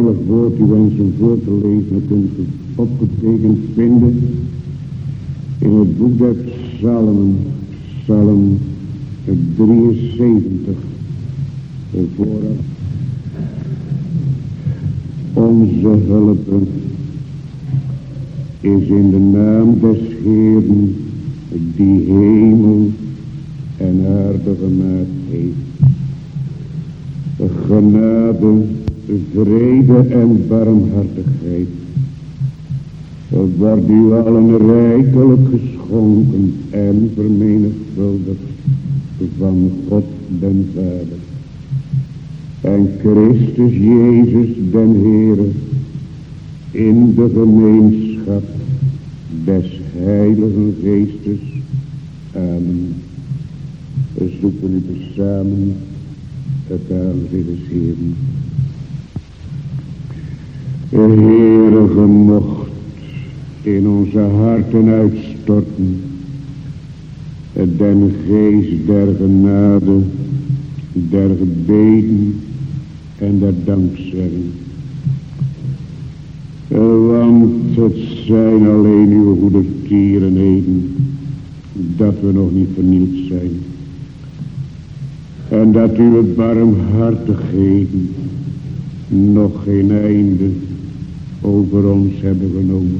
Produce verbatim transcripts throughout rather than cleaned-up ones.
heilig woord u wensen voor te lezen, kunt u opgetekend vinden in het boek der Psalmen, Psalm drieënzeventig, vooraf. Onze hulp is in de naam des Heeren, die hemel en aarde gemaakt heeft. Genade, vrede en barmhartigheid wordt u allen rijkelijk geschonken en vermenigvuldigd van God den Vader en Christus Jezus den Heere in de gemeenschap des Heiligen Geestes. Amen. We zoeken u tezamen het aangezicht des Heeren. Heere, ge mocht in onze harten uitstorten den geest der genade, der gebeden en der dankzegging. Want het zijn alleen uw goede tierenheden dat we nog niet vernield zijn. En dat uw barmhartigheden nog geen einde over ons hebben genomen.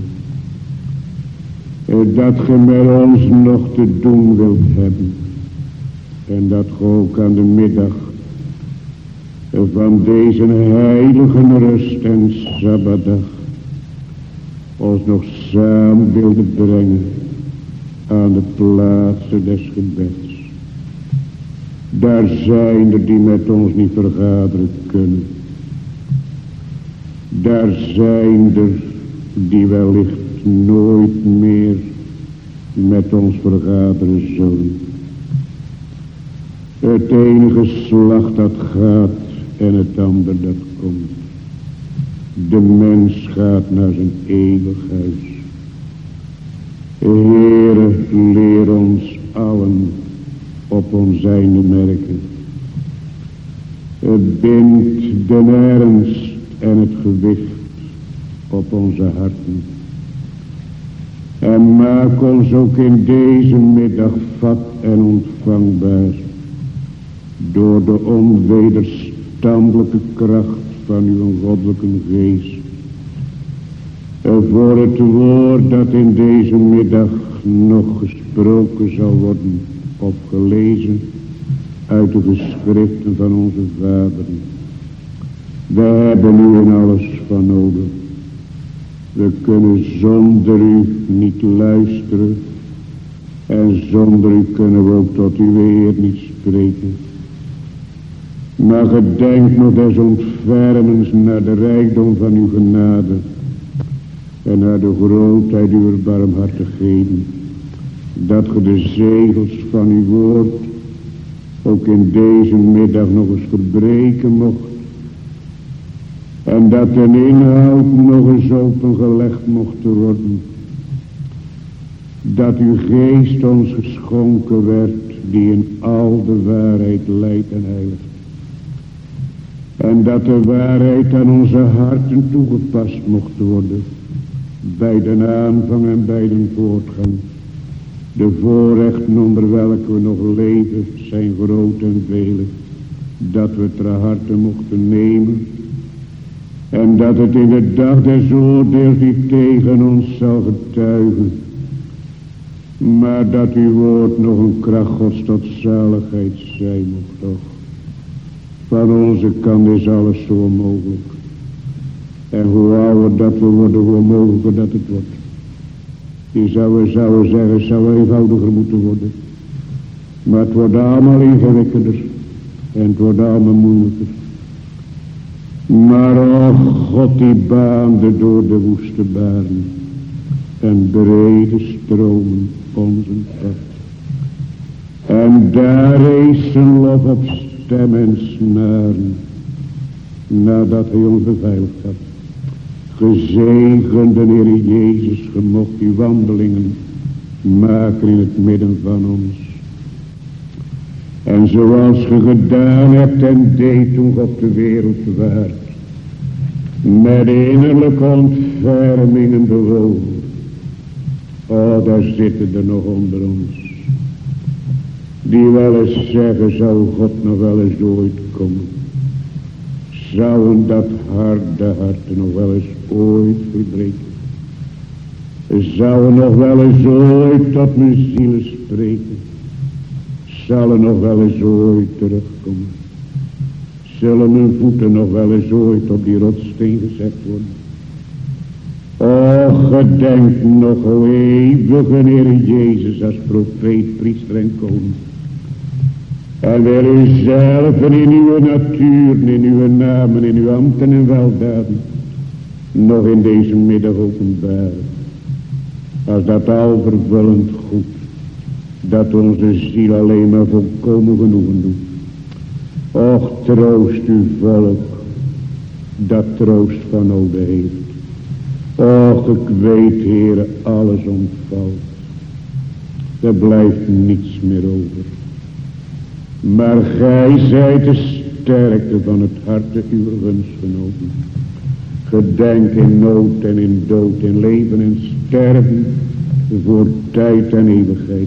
Dat ge met ons nog te doen wilt hebben. En dat ge ook aan de middag van deze heilige rust en sabbatdag ons nog samen wilde brengen aan de plaatsen des gebeds. Daar zijn er die met ons niet vergaderen kunnen. Daar zijn er die wellicht nooit meer met ons vergaderen zullen. Het ene geslacht dat gaat en het ander dat komt. De mens gaat naar zijn eeuwig huis. Heere, leer ons allen op ons einde merken. Het bindt de ernst en het gewicht op onze harten. En maak ons ook in deze middag vat en ontvangbaar door de onwederstandelijke kracht van uw goddelijke geest. Voor het woord dat in deze middag nog gesproken zal worden, opgelezen uit de geschriften van onze vaderen. We hebben u in alles van nodig. We kunnen zonder u niet luisteren. En zonder u kunnen we ook tot uw eer niet spreken. Maar gedenk nog des ontfermens naar de rijkdom van uw genade. En naar de grootheid uw barmhartigheden. Dat ge de zegels van uw woord ook in deze middag nog eens verbreken mocht. En dat de inhoud nog eens opengelegd mocht worden. Dat uw geest ons geschonken werd, die in al de waarheid leidt en heiligt. En dat de waarheid aan onze harten toegepast mocht worden. Bij de aanvang en bij de voortgang. De voorrechten onder welke we nog leven zijn groot en vele. Dat we ter harte mochten nemen. En dat het in de dag des oordeels niet tegen ons zal getuigen. Maar dat uw woord nog een kracht Gods tot zaligheid zijn mocht toch. Van onze kant is alles zo onmogelijk. En hoe ouder dat we worden, hoe onmogelijker dat het wordt. Je zou, zou zeggen, het zou eenvoudiger moeten worden. Maar het wordt allemaal ingewikkelder. En het wordt allemaal moeilijker. Maar oh God, die baande door de woeste baren en brede stromen onze pad. En daar is zijn lof op stem en snaren, nadat hij ons beveiligd had. Gezegende Heer Jezus, ge mocht uw wandelingen maken in het midden van ons. En zoals ge gedaan hebt en deed toen God de wereld waard. met innerlijke ontferming en bewogen. Oh, daar zitten er nog onder ons, die wel eens zeggen, zou God nog wel eens ooit komen? Zouden dat harde harten nog wel eens ooit verbreken? Zouden nog wel eens ooit tot mijn zielen spreken? Zullen nog wel eens ooit terugkomen? Zullen mijn voeten nog wel eens ooit op die rotssteen gezet worden? O, gedenk nog, o eeuwige Heer Jezus, als profeet, priester en koning. En wil u zelf in uw natuur, in uw namen, in uw ambten en weldaden, nog in deze middag openbaren. Als dat al vervullend goed, dat onze ziel alleen maar volkomen genoegen doet. Och, troost uw volk, dat troost van nodig heeft. Och, ik weet, Heere, alles ontvalt. Er blijft niets meer over. Maar gij zijt de sterkte van het harte uw gunstgenoten. Gedenk in nood en in dood, in leven en sterven, voor tijd en eeuwigheid.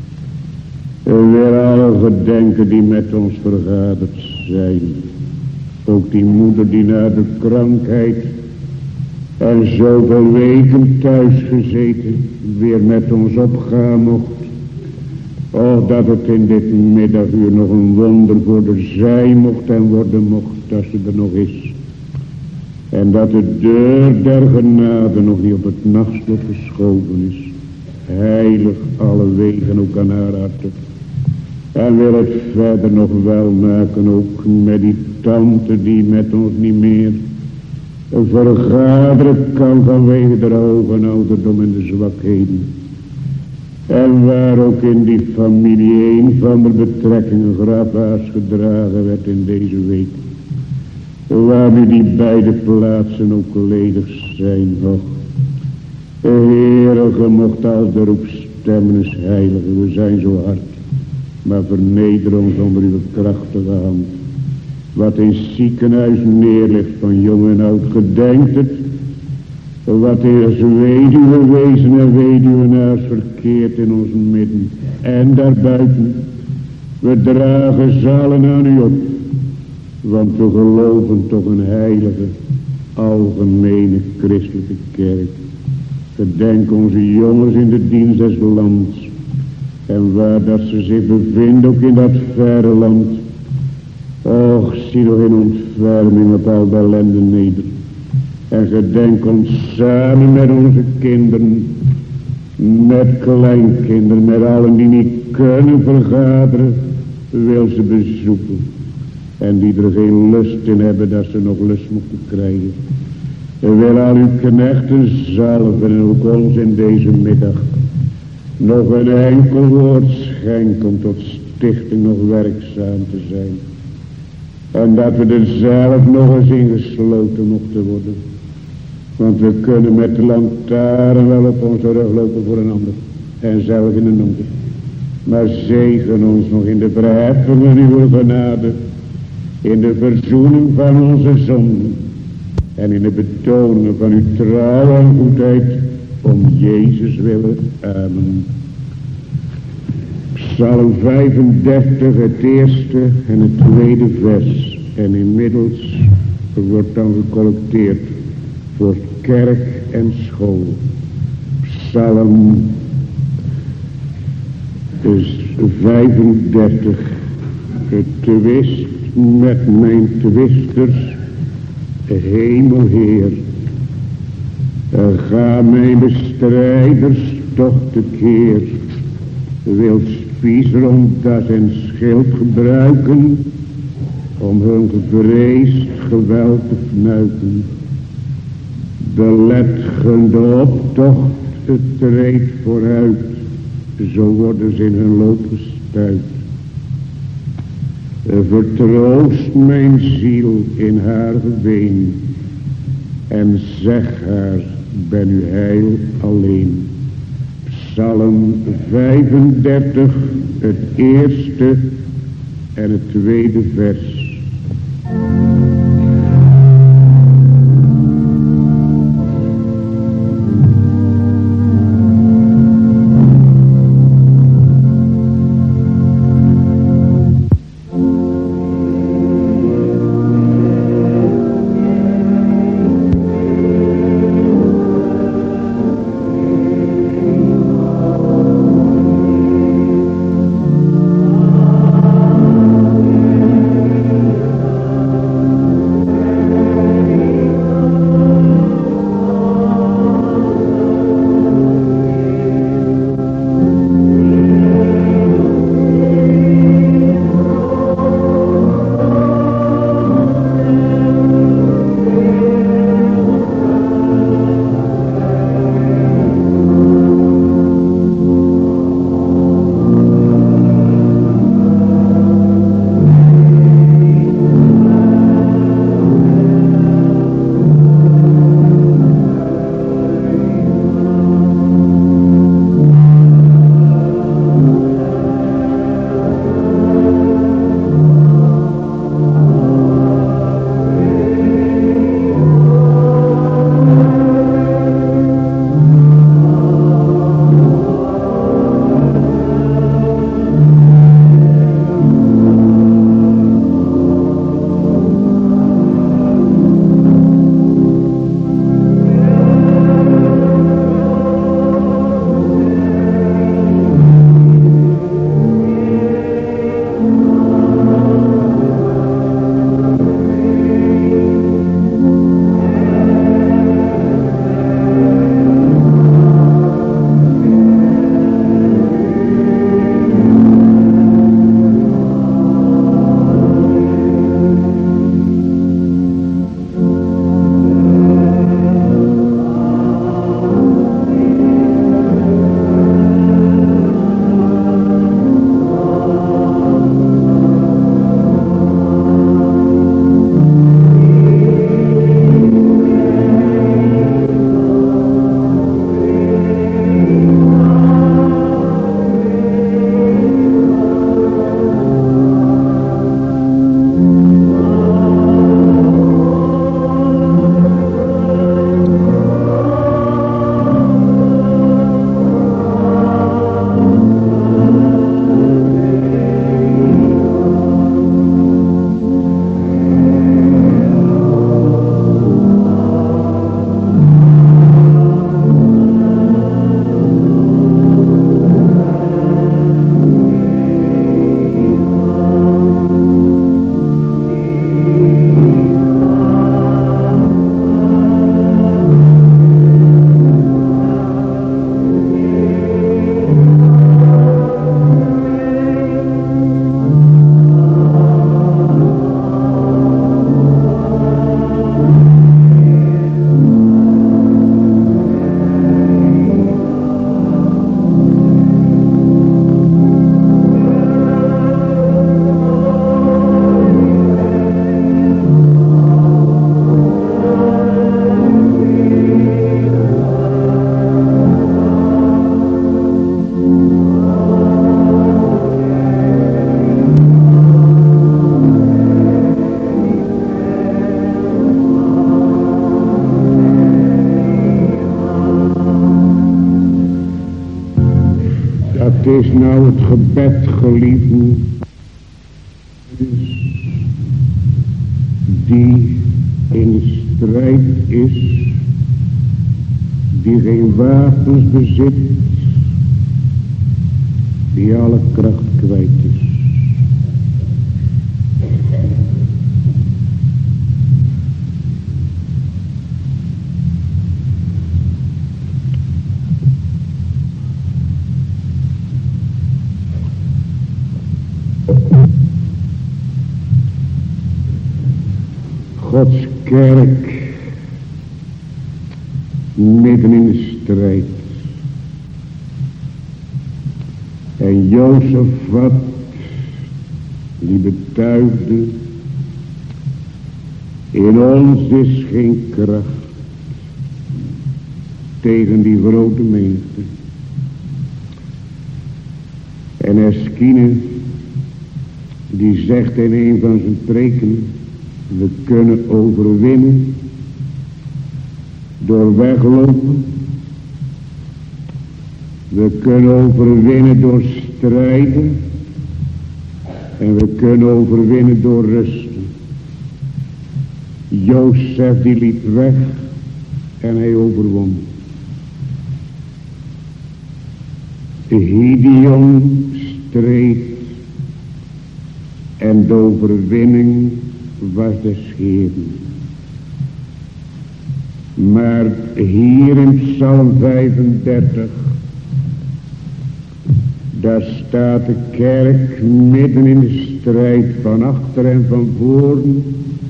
En weer alle gedenken die met ons vergaderd zijn. Ook die moeder die na de krankheid en zoveel weken thuis gezeten weer met ons opgaan mocht. Oh, dat het in dit middaguur nog een wonder voor de zij mocht en worden mocht, als ze er nog is. En dat de deur der genade nog niet op het nachtslot geschoven is. Heilig alle wegen ook aan haar harte. En wil het verder nog wel maken, ook met die tante die met ons niet meer vergaderen kan vanwege de hoge ouderdom en de zwakheden. En waar ook in die familie een van de betrekkingen grafhuis gedragen werd in deze week. Waar nu die beide plaatsen ook ledig zijn nog. Heere, ge mocht als de roep stemmen is heilige, we zijn zo hard. Maar verneder ons onder uw krachtige hand. Wat in ziekenhuis neerligt van jong en oud, gedenkt het. Wat is weduwe wezen en weduwenaars verkeerd in ons midden. En daarbuiten. We dragen zalen aan u op. Want we geloven toch een heilige, algemene christelijke kerk. Gedenk onze jongens in de dienst des lands. En waar dat ze zich bevinden, ook in dat verre land. Och, zie toch in ontferming op al de ellende neder. En gedenk ons samen met onze kinderen, met kleinkinderen, met allen die niet kunnen vergaderen, wil ze bezoeken. En die er geen lust in hebben, dat ze nog lust moeten krijgen. En wil al uw knechten zalven en ook ons in deze middag nog een enkel woord schenken om tot stichting nog werkzaam te zijn. En dat we er zelf nog eens in gesloten mochten worden. Want we kunnen met de lantaarn wel op onze rug lopen voor een ander. En zelf in een donker. Maar zegen ons nog in de verheffing van uw genade. In de verzoening van onze zonden. En in de betoningen van uw trouw en goedheid. Om Jezus willen. Amen. Psalm vijfendertig, het eerste en het tweede vers. En inmiddels wordt dan gecollecteerd voor kerk en school. Psalm is vijfendertig. Twist met mijn twisters, hemelheer. Ga mijn bestrijders toch tekeer. Wil spiezer om das en schild gebruiken, om hun gevreesd geweld te fnuiken. Belet hun de optocht, het treedt vooruit, zo worden ze in hun loop gestuit. Vertroost mijn ziel in haar geween, en zeg haar, ben u heil alleen. Psalm vijfendertig, het eerste en het tweede vers. is nou het gebed, geliefden, die in de strijd is, die geen wapens bezit, die alle kracht kwijt is. Gods kerk midden in de strijd. En Jozefat die betuigde, in ons is geen kracht tegen die grote menigte. En Eskine die zegt in een van zijn preken, we kunnen overwinnen door weglopen. We kunnen overwinnen door strijden. En we kunnen overwinnen door rusten. Jozef die liep weg en hij overwon. Gideon streed en de overwinning was des Heeren. Maar hier in Psalm vijfendertig, daar staat de kerk midden in de strijd van achter en van voren.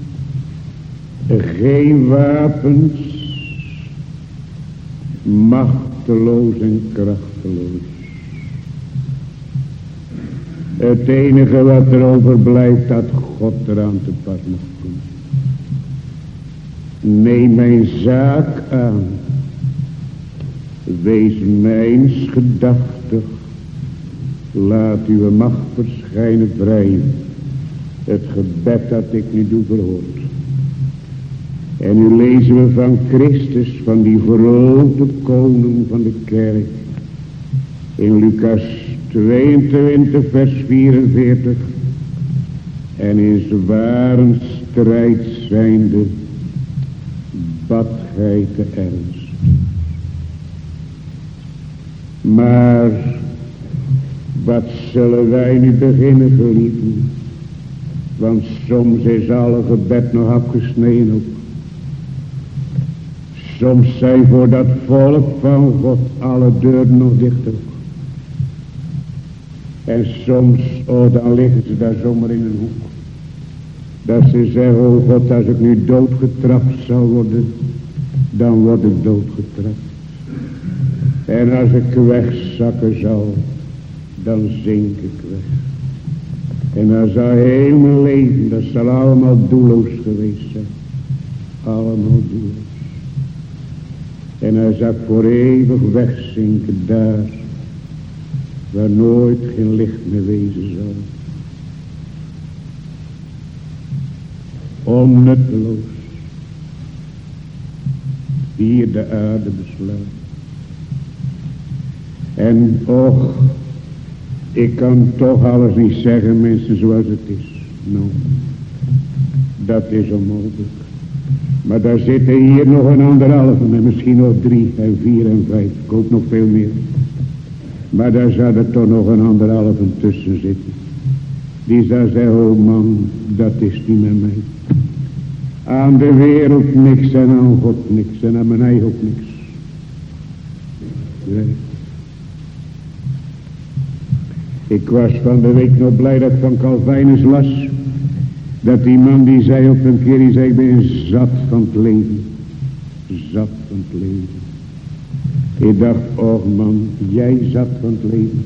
Geen wapens, machteloos en krachteloos. Het enige wat er overblijft, dat God eraan te pas mag komen. Neem mijn zaak aan. Wees mijns gedachtig. Laat uw macht verschijnen vrij. Het gebed dat ik nu doe verhoort. En nu lezen we van Christus, van die grote koning van de kerk. In Lucas tweeëntwintig vers vierenveertig. En in zware strijd zijnde bad gij te ernst. Maar wat zullen wij nu beginnen, geliefden? Want soms is alle gebed nog afgesneden ook. Soms zijn voor dat volk van God alle deuren nog dicht ook. En soms, oh, dan liggen ze daar zomaar in een hoek. Dat ze zeggen, oh God, als ik nu doodgetrapt zou worden, dan word ik doodgetrapt. En als ik wegzakken zou, dan zink ik weg. En dan zou heel mijn leven, dat zal allemaal doelloos geweest zijn. Allemaal doelloos. En hij zou voor eeuwig wegzinken daar, waar nooit geen licht meer wezen zal. Onnutteloos. Hier de aarde beslaat. En och, ik kan toch alles niet zeggen, mensen, zoals het is. Nou, dat is onmogelijk. Maar daar zitten hier nog een anderhalve, en misschien nog drie en vier en vijf. Ik hoop nog veel meer. Maar daar zou er toch nog een anderhalve tussen zitten. Die zou zeggen, oh man, dat is niet met mij. Aan de wereld niks en aan God niks en aan mijn eigen ook niks. Nee. Ik was van de week nog blij dat ik van Calvinus las. Dat die man die zei op een keer, die zei, ik ben zat van het leven. Zat van het leven. Ik dacht, oh man, jij zat van het leven.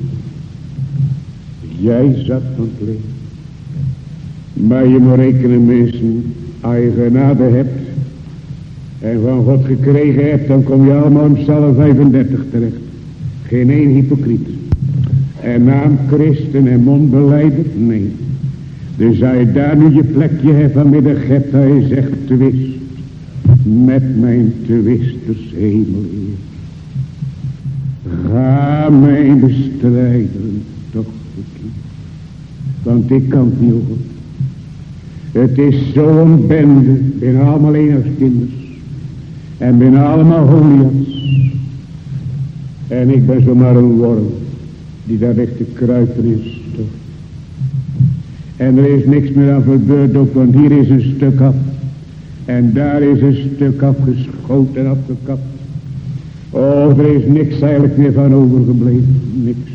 Jij zat van het leven. Maar je moet rekenen, mensen, als je genade hebt en van God gekregen hebt, dan kom je allemaal in Psalm vijfendertig terecht. Geen één hypocriet. En naam christen en mondbeleider, nee. Dus als je daar nu je plekje hebt vanmiddag hebt, dat je zegt, twist met mijn twisters hemel eer. Ga mij bestrijden, toch goed. Want ik kan het niet, o God. Het is zo'n bende, binnen allemaal enigskinders. En binnen allemaal Goliaths. En ik ben zomaar een worm, die daar ligt te kruipen is, toch. En er is niks meer aan verbeurd ook, want hier is een stuk af. En daar is een stuk afgeschoten en afgekapt. Oh, er is niks eigenlijk meer van overgebleven. Niks.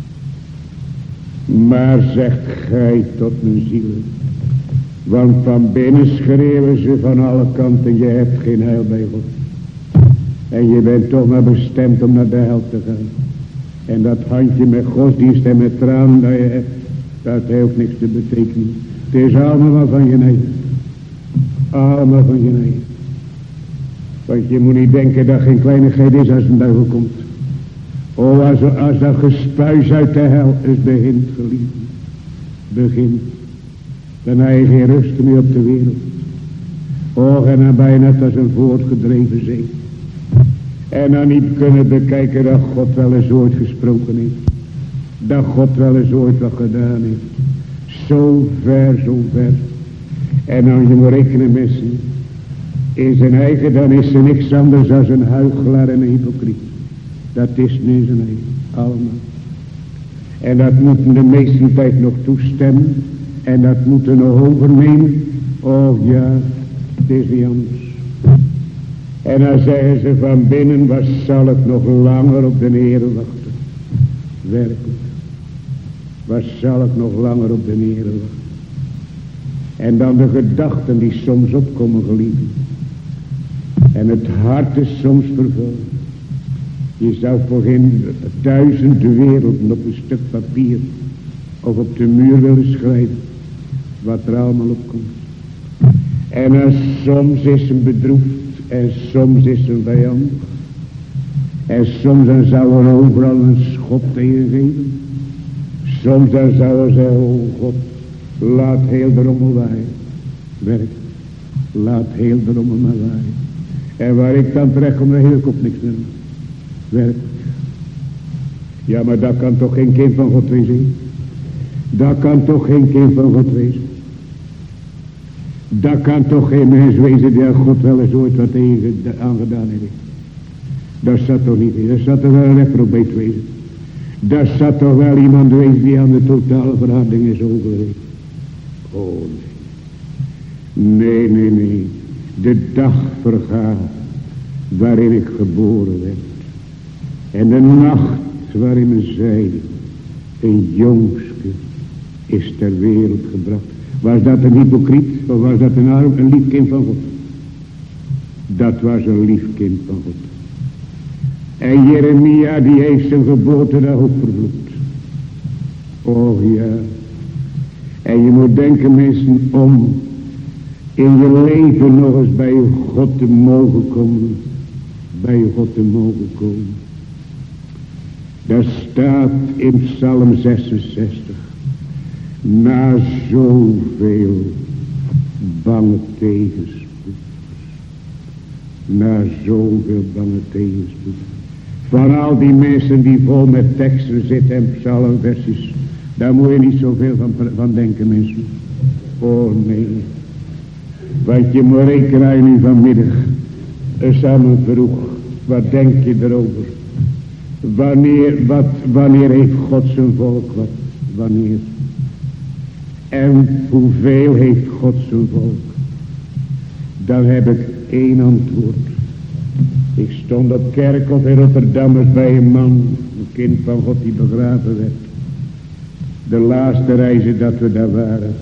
Maar zegt gij tot mijn ziel. Want van binnen schreeuwen ze van alle kanten. Je hebt geen heil bij God. En je bent toch maar bestemd om naar de hel te gaan. En dat handje met godsdienst en met tranen dat je hebt. Dat heeft niks te betekenen. Het is allemaal van je eigen. Allemaal van je eigen. Want je moet niet denken dat geen kleinigheid is als een duivel komt. Oh, als, als dat gespuis uit de hel is begint, geliefd. Begint. Dan heb je geen rust meer op de wereld. Oh, en dan ben je net als een voortgedreven zee. En dan niet kunnen bekijken dat God wel eens ooit gesproken heeft. Dat God wel eens ooit wat gedaan heeft. Zo ver, zo ver. En dan je moet rekenen met ze. In zijn eigen, dan is er niks anders dan een huichelaar en een hypocriet. Dat is nu zijn eigen. Allemaal. En dat moeten de meeste tijd nog toestemmen. En dat moeten nog overnemen. Oh ja, het is niet anders. En dan zeggen ze van binnen, wat zal ik nog langer op de Heer wachten. Werkelijk. Wat zal ik nog langer op de Heer wachten. En dan de gedachten die soms opkomen, geliefden. En het hart is soms vervuld. Je zou voor geen duizend werelden op een stuk papier of op de muur willen schrijven. Wat er allemaal op komt. En dan soms is een bedroefd. En soms is een vijand. En soms dan zou er overal een schop tegen geven. Soms dan zou er zeggen, oh God, laat heel de rommel waaien. Werk. Laat heel de rommel maar waaien. En waar ik dan terecht kom, dan heb ik op niks meer. Werk. Ja, maar dat kan toch geen kind van God wezen. Dat kan toch geen kind van God wezen. Dat kan toch geen mens wezen die aan God wel eens ooit wat tegen aangedaan heeft. Dat zat toch niet in. Dat zat toch wel een reprobeet wezen. Dat zat toch wel iemand wezen die aan de totale verharding is overleefd. Oh nee. Nee, nee, nee. De dag vergaat waarin ik geboren werd. En de nacht waarin zij, een jongske, is ter wereld gebracht. Was dat een hypocriet of was dat een arm, een lief kind van God? Dat was een lief kind van God. En Jeremia die heeft zijn geboortedag ook vervloekt. Oh ja. En je moet denken mensen om in je leven nog eens bij God te mogen komen. Bij God te mogen komen. Daar staat in Psalm zesenzestig. Na zoveel bange tegenspoed. Na zoveel bange tegenspoed. Van al die mensen die vol met teksten zitten en psalmversies. Daar moet je niet zoveel van, van denken mensen. Oh nee. Want je moet rekenen nu vanmiddag. Samen vroeg. Wat denk je erover? Wanneer, wat, wanneer heeft God zijn volk wat? Wanneer? En hoeveel heeft God zijn volk? Dan heb ik één antwoord. Ik stond op kerkhof in Rotterdam bij een man, een kind van God die begraven werd. De laatste reizen dat we daar waren.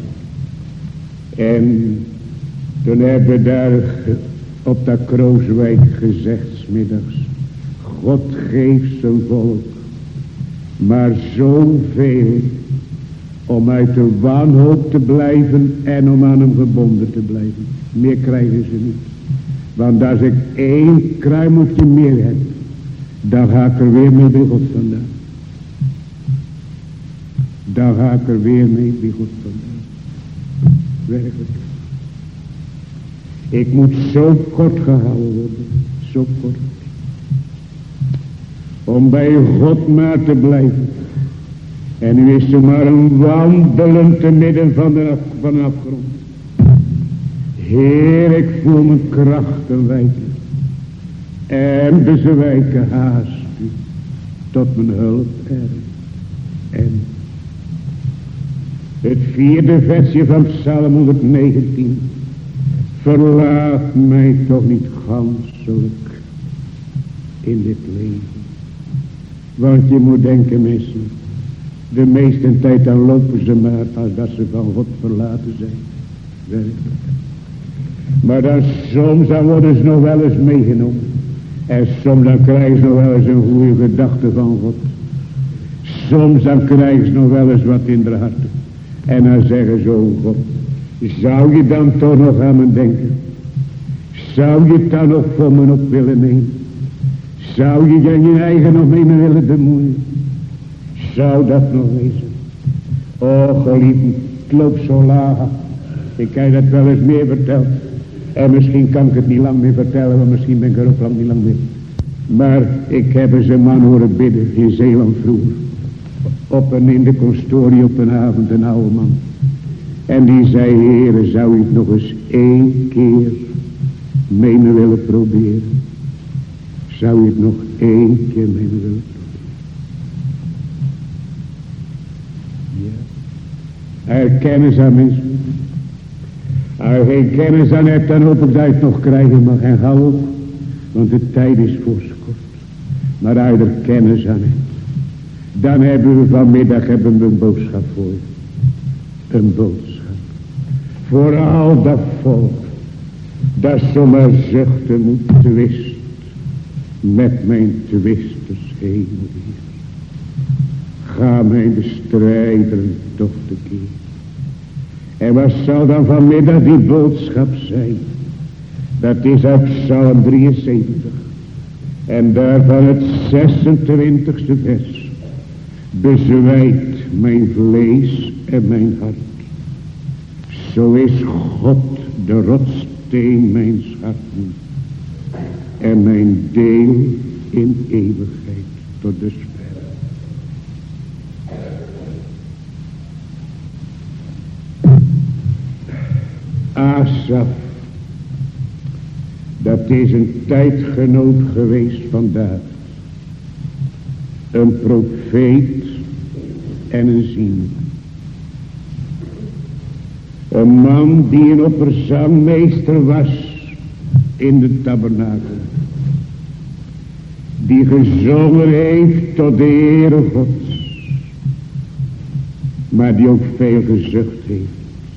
En toen hebben we daar op dat Krooswijk gezegd, 's middags. God geeft zijn volk maar zoveel om uit de wanhoop te blijven en om aan hem gebonden te blijven. Meer krijgen ze niet. Want als ik één kruimeltje meer heb, dan ga ik er weer mee bij God vandaan. Dan ga ik er weer mee bij God vandaan. Werkelijk. Ik moet zo kort gehouden worden. Zo kort. om bij God maar te blijven. En nu is er maar een wandelen te midden van, de, van een afgrond. Heer, ik voel mijn krachten wijken. En dus wijken haast u tot mijn hulp er. En het vierde versje van Psalm honderdnegentien. Verlaat mij toch niet ganselijk in dit leven. Want je moet denken, mensen, de meeste tijd dan lopen ze maar als dat ze van God verlaten zijn. Werkelijk. Maar dan soms dan worden ze nog wel eens meegenomen. En soms dan krijgen ze nog wel eens een goede gedachte van God. Soms dan krijgen ze nog wel eens wat in de harten. En dan zeggen ze, oh God, zou je dan toch nog aan me denken? Zou je het dan nog voor me op willen nemen? Zou je dan je eigen nog mee me willen bemoeien? Zou dat nog wezen? Oh geliefde, het loopt zo laag. Ik heb dat wel eens meer verteld. En misschien kan ik het niet lang meer vertellen, want misschien ben ik er ook lang niet lang meer. Maar ik heb eens een man horen bidden in Zeeland vroeger. Op een in de constorie op een avond, een oude man. En die zei, Heere, zou u het nog eens één keer mee me willen proberen? Zou u het nog één keer mee me willen proberen? Ja. Hij heeft kennis aan mensen. Als je geen kennis aan hebt, dan hoop ik dat je het nog krijgen mag. En gauw op, want de tijd is voorskort. Maar als je er kennis aan hebt, dan hebben we vanmiddag hebben we een boodschap voor je. Een boodschap. Voor al dat volk, dat zomaar zuchten moet twist, met mijn twisters hemel. Ga mijn bestrijder toch tekeer. En wat zal dan vanmiddag die boodschap zijn? Dat is uit Psalm drieënzeventig. En daarvan het zesentwintigste vers. Bezwijkt mijn vlees en mijn hart. Zo is God de rotssteen mijn schatten. En mijn deel in eeuwigheid tot dusver. Asaf, dat is een tijdgenoot geweest van David. Een profeet en een ziener. Een man die een opperzangmeester was in de tabernakel. Die gezongen heeft tot de Heere Gods. Maar die ook veel gezucht heeft.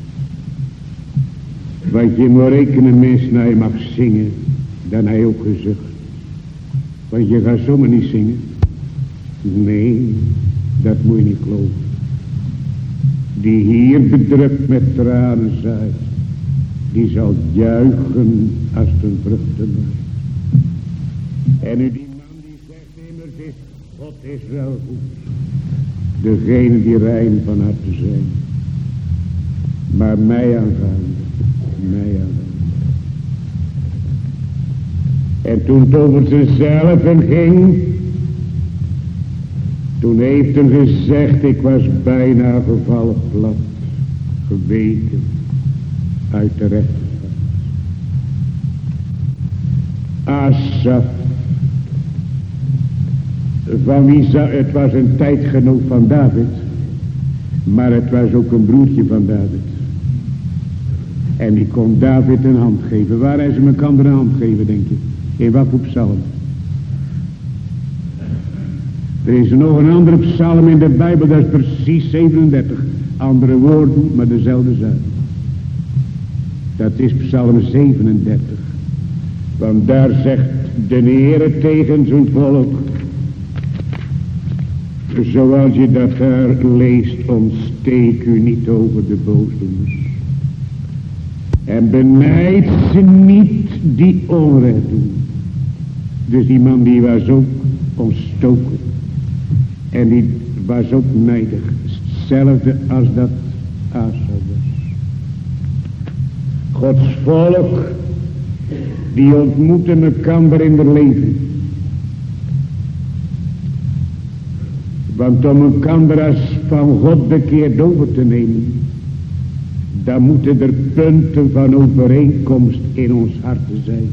Want je moet rekenen, mensen, hij mag zingen, dan hij ook gezucht. Want je gaat zomaar niet zingen. Nee, dat moet je niet geloven. Die hier bedrukt met tranen zaait, die zal juichen als het een vruchtenmaai. En nu die man die zegt immers is, God is wel goed. Degene die rein van harte zijn. Maar mij aangaande. Mij aangaande. En toen het over zichzelf ging. Toen heeft hij gezegd, ik was bijna gevallen plat. Geweken. Uit de rechtervaart. Asaf. Van wie zou, het was een tijdgenoot van David. Maar het was ook een broertje van David. En die kon David een hand geven. Waar hij ze elkaar een hand geven, denk je? In wat voor psalm? Er is nog een andere psalm in de Bijbel, dat is precies zevenendertig. Andere woorden, maar dezelfde zaak. Dat is psalm zevenendertig. Want daar zegt de Heere tegen zijn volk. Zoals je dat daar leest, ontsteek u niet over de boosdoeners. En benijd ze niet die onrecht doen. Dus die man die was ook ontstoken. En die was ook nijdig. Hetzelfde als dat Asaf was. Gods volk. Die ontmoeten elkaar in het leven. Want om een kanderas van God bekeerd over te nemen, dan moeten er punten van overeenkomst in ons harten zijn.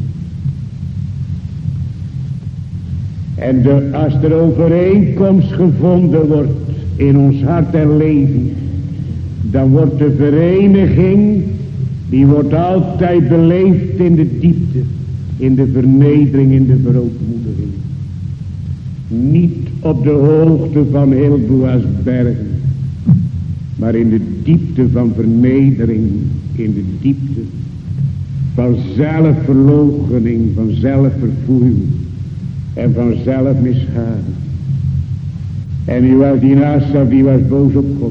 En de, als er overeenkomst gevonden wordt in ons hart en leven, dan wordt de vereniging, die wordt altijd beleefd in de diepte, in de vernedering, in de verootmoediging. Niet op de hoogte van Hilboa's bergen, maar in de diepte van vernedering, in de diepte van zelfverloochening, van zelfverfoeiing en van zelfmishagen. En u was die Asaf, die was boos op God.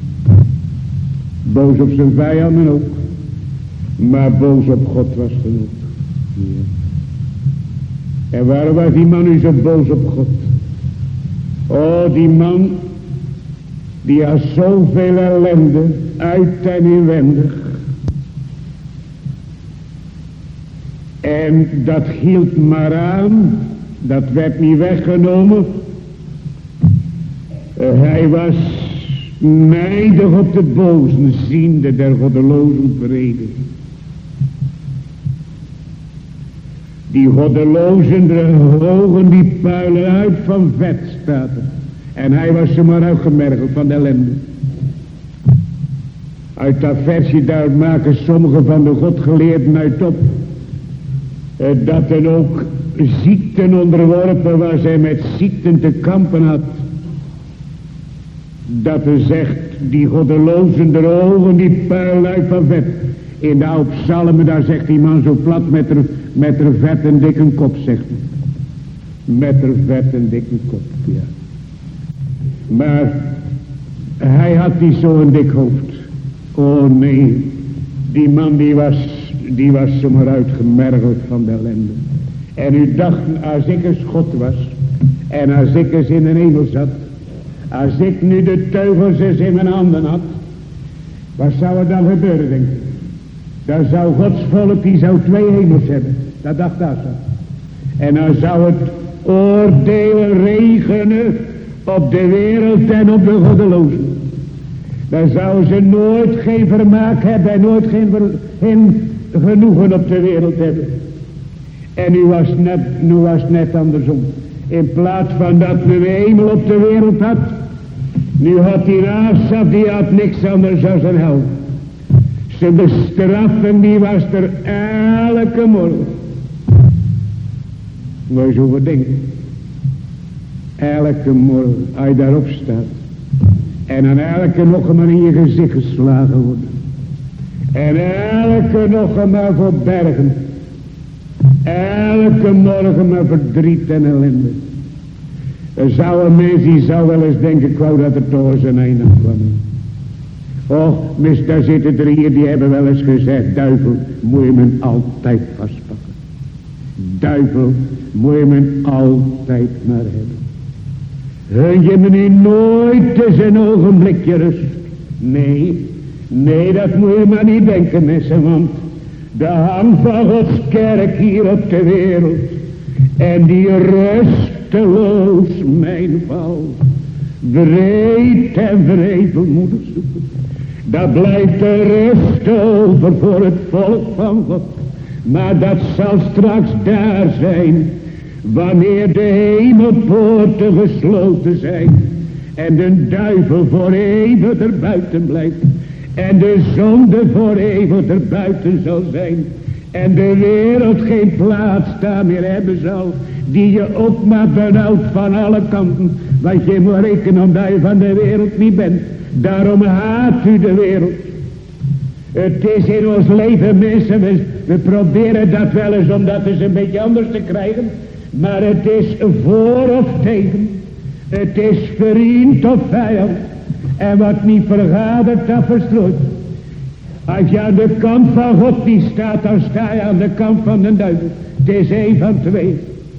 Boos op zijn vijanden ook. Maar boos op God was genoeg. Ja. En waarom was die man nu zo boos op God? Oh, die man, die had zoveel ellende, uit en inwendig. En dat hield maar aan, dat werd niet weggenomen. Uh, hij was nijdig op de bozen, ziende der goddelozen vrede. Die goddelozen, de ogen die puilen uit van vet, staat er. En hij was er maar uitgemergeld van de ellende. Uit dat versje daar maken sommige van de godgeleerden uit op. Uh, dat er ook ziekten onderworpen was en met ziekten te kampen had. Dat er zegt, die goddelozen, de ogen die puilen uit van vet. In de oude psalmen, daar zegt die man zo plat met er, met er vet en dikke kop, zegt hij. Met er vet en dikke kop, ja. Maar hij had niet zo'n dik hoofd. Oh nee, die man die was, die was zomaar uitgemergeld van de ellende. En u dacht, als ik een schot was, en als ik eens in de hemel zat, als ik nu de teugels eens in mijn handen had, wat zou er dan gebeuren, denk ik? Dan zou Gods volk, die zou twee hemels hebben. Dat dacht Asaf. En dan zou het oordelen regenen op de wereld en op de goddelozen. Dan zouden ze nooit geen vermaak hebben en nooit geen, geen genoegen op de wereld hebben. En nu was net, nu was net andersom. In plaats van dat we de hemel op de wereld had, nu had die Asaf, die had niks anders dan een hel. Ze bestraffen, die was er elke morgen. Moet je zo wat denken. Elke morgen, als je daarop staat. En aan elke nog maar in je gezicht geslagen wordt. En elke nog maar voor bergen. Elke morgen maar verdriet en ellende. Er zou een mens, die zou wel eens denken, ik wou dat er toch eens een einde aan kwam. Och, mis, daar zitten er hier, die hebben wel eens gezegd, duivel, moet je me altijd vastpakken. Duivel, moet je me altijd maar hebben. Hun je me nu nooit eens een ogenblikje rust. Nee, nee, dat moet je maar niet denken, mensen, want de hand van Gods kerk hier op de wereld, en die rusteloos mijn val, breed en vrevelmoedig zoeken, dat blijft de rust over voor het volk van God. Maar dat zal straks daar zijn, wanneer de hemelpoorten gesloten zijn, en de duivel voor eeuwig er buiten blijft, en de zonde voor eeuwig er buiten zal zijn, en de wereld geen plaats daar meer hebben zal, die je ook maar benauwt van alle kanten, want je moet rekenen omdat je van de wereld niet bent. Daarom haat u de wereld. Het is in ons leven, mensen, we, we proberen dat wel eens om dat eens een beetje anders te krijgen, maar het is voor of tegen, het is vriend of vijand, en wat niet vergadert, dat verstrooit. Als je aan de kant van God niet staat, dan sta je aan de kant van de duivel. Het is één van twee.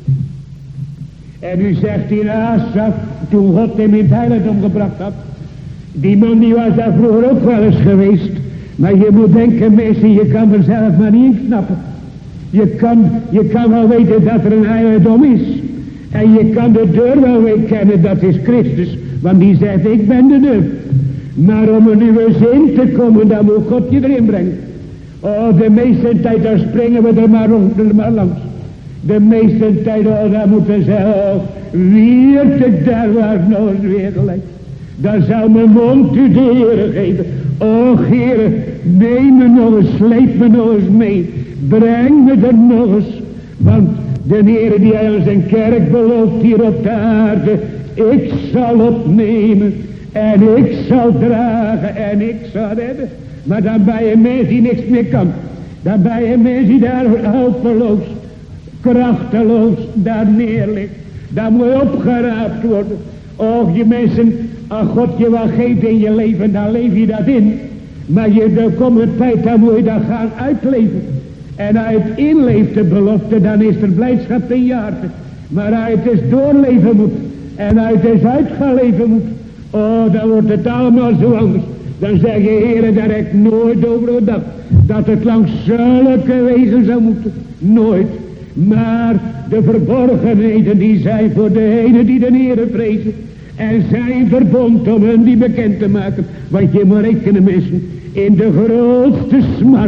En u zegt in Asaf, toen God hem in het heiligdom gebracht had, die man die was daar vroeger ook wel eens geweest, maar je moet denken, mensen, je kan er zelf maar niet in snappen. Je kan, je kan wel weten dat er een heiligdom is, en je kan de deur wel weer kennen, dat is Christus, Want die zegt, ik ben de deur. Maar om in uw zin te komen, dan moet God je erin brengen. Oh, de meeste tijd, dan springen we er maar, rond, er maar langs. De meeste tijd, oh, dan moeten we zeggen, oh, wie het ik daar waar nog eens weer gelijk. Dan zou mijn mond u de Heere geven. Och Heere, neem me nog eens, sleep me nog eens mee. Breng me er nog eens. Want de Heere die hij aan zijn kerk belooft hier op de aarde. Ik zal opnemen. En ik zal dragen. En ik zal redden. Maar dan bij een mens die niks meer kan. Dan bij een mens die daar hulpeloos, krachteloos daar neer ligt. Dan moet je opgeraapt worden. Och je mensen, als God je wat geeft in je leven, dan leef je dat in. Maar je, er komt een tijd, dan moet je dat gaan uitleven. En als je het inleeft, de belofte, dan is er blijdschap ten jaarte. Maar als je het eens doorleven moet, en als je het eens uit gaan leven moet, oh, dan wordt het allemaal zo anders. Dan zeg je, Heere, daar heb ik nooit over gedacht. Dat het langs zulke wegen zou moeten. Nooit. Maar de verborgenheden die zijn voor degenen die de Heere vrezen. En zijn verbond om hun die bekend te maken. Want je moet rekenen mensen. In de grootste smart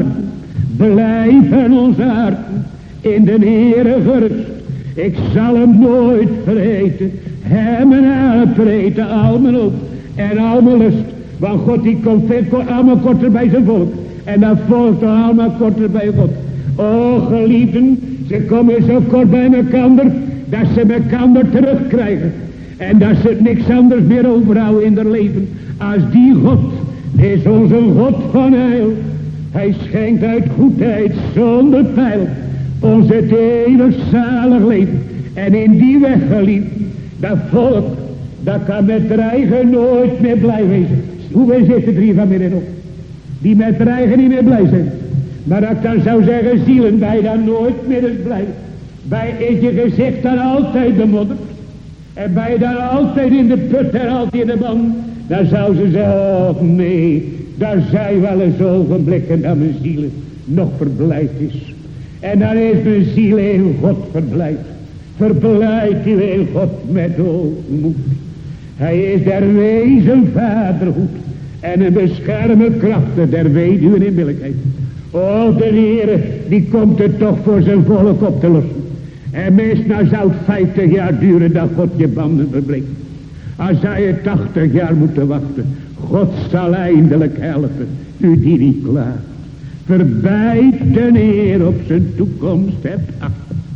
blijven onze harten in de Heere gerust. Ik zal hem nooit vergeten. Hem en haar vergeten al mijn hoop en al mijn lust. Want God die komt veel, allemaal korter bij zijn volk. En dat volgt allemaal korter bij God. O geliefden, ze komen zo kort bij elkaar dat ze elkaar terugkrijgen. En dat ze niks anders meer overhouden in hun leven. Als die God is onze God van heil. Hij schenkt uit goedheid zonder pijl ons het eeuwig zalig leven. En in die weg geliefden, dat volk, dat kan met haar eigen nooit meer blij wezen. Hoeveel zitten er hier vanmiddag nog? Die met haar eigen niet meer blij zijn. Maar dat ik dan zou zeggen, zielen, bij dan nooit meer eens blij. Bij is je gezicht dan altijd de modder. En bij je dan altijd in de put en altijd in de man. Dan zou ze zeggen, oh nee, daar zijn wel eens ogenblikken dat mijn ziel nog verblijd is. En dan is mijn ziel in God verblijd. Verblijd u in God met hoogmoed. Hij is der wezen vaderhoed. En een beschermer krachten der weduwen in billijkheid. O, de Heere, die komt er toch voor zijn volk op te lossen. En meest nou zou het vijftig jaar duren dat God je banden verbreekt. Als zou je tachtig jaar moeten wachten. God zal eindelijk helpen. U die niet klaagt. Verbijt de Heer op zijn toekomst hebt acht.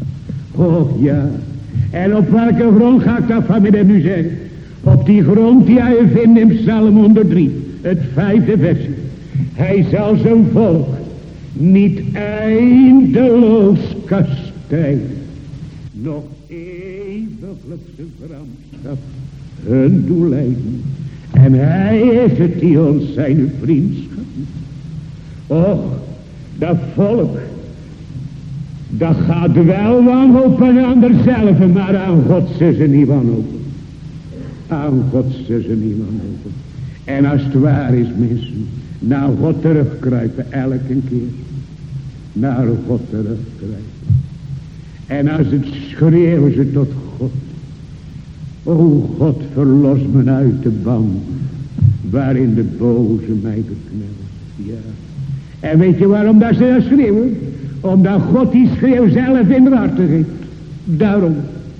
Oh ja. En op welke grond ga ik dat vanmiddag nu zeggen? Op die grond die hij vindt in Psalm honderd drie. Het vijfde versje. Hij zal zijn volk niet eindeloos kastijden. Nog eeuwiglijk zijn gramschap hun doeleiden. En hij is het die ons zijn vriendschap. Och, dat volk, dat gaat wel wanhopen aan derzelfde, maar aan God ze ze niet wanhopen. Aan God ze ze niet wanhopen. En als het waar is, mensen, naar God terugkruipen, elke keer. Naar God terugkruipen. En als het schreeuwen ze tot God. O God, verlos me uit de band, waarin de boze mij beknelt. Ja. En weet je waarom dat ze dat schreeuwen? Omdat God die schreeuw zelf in de harten geeft. Daarom.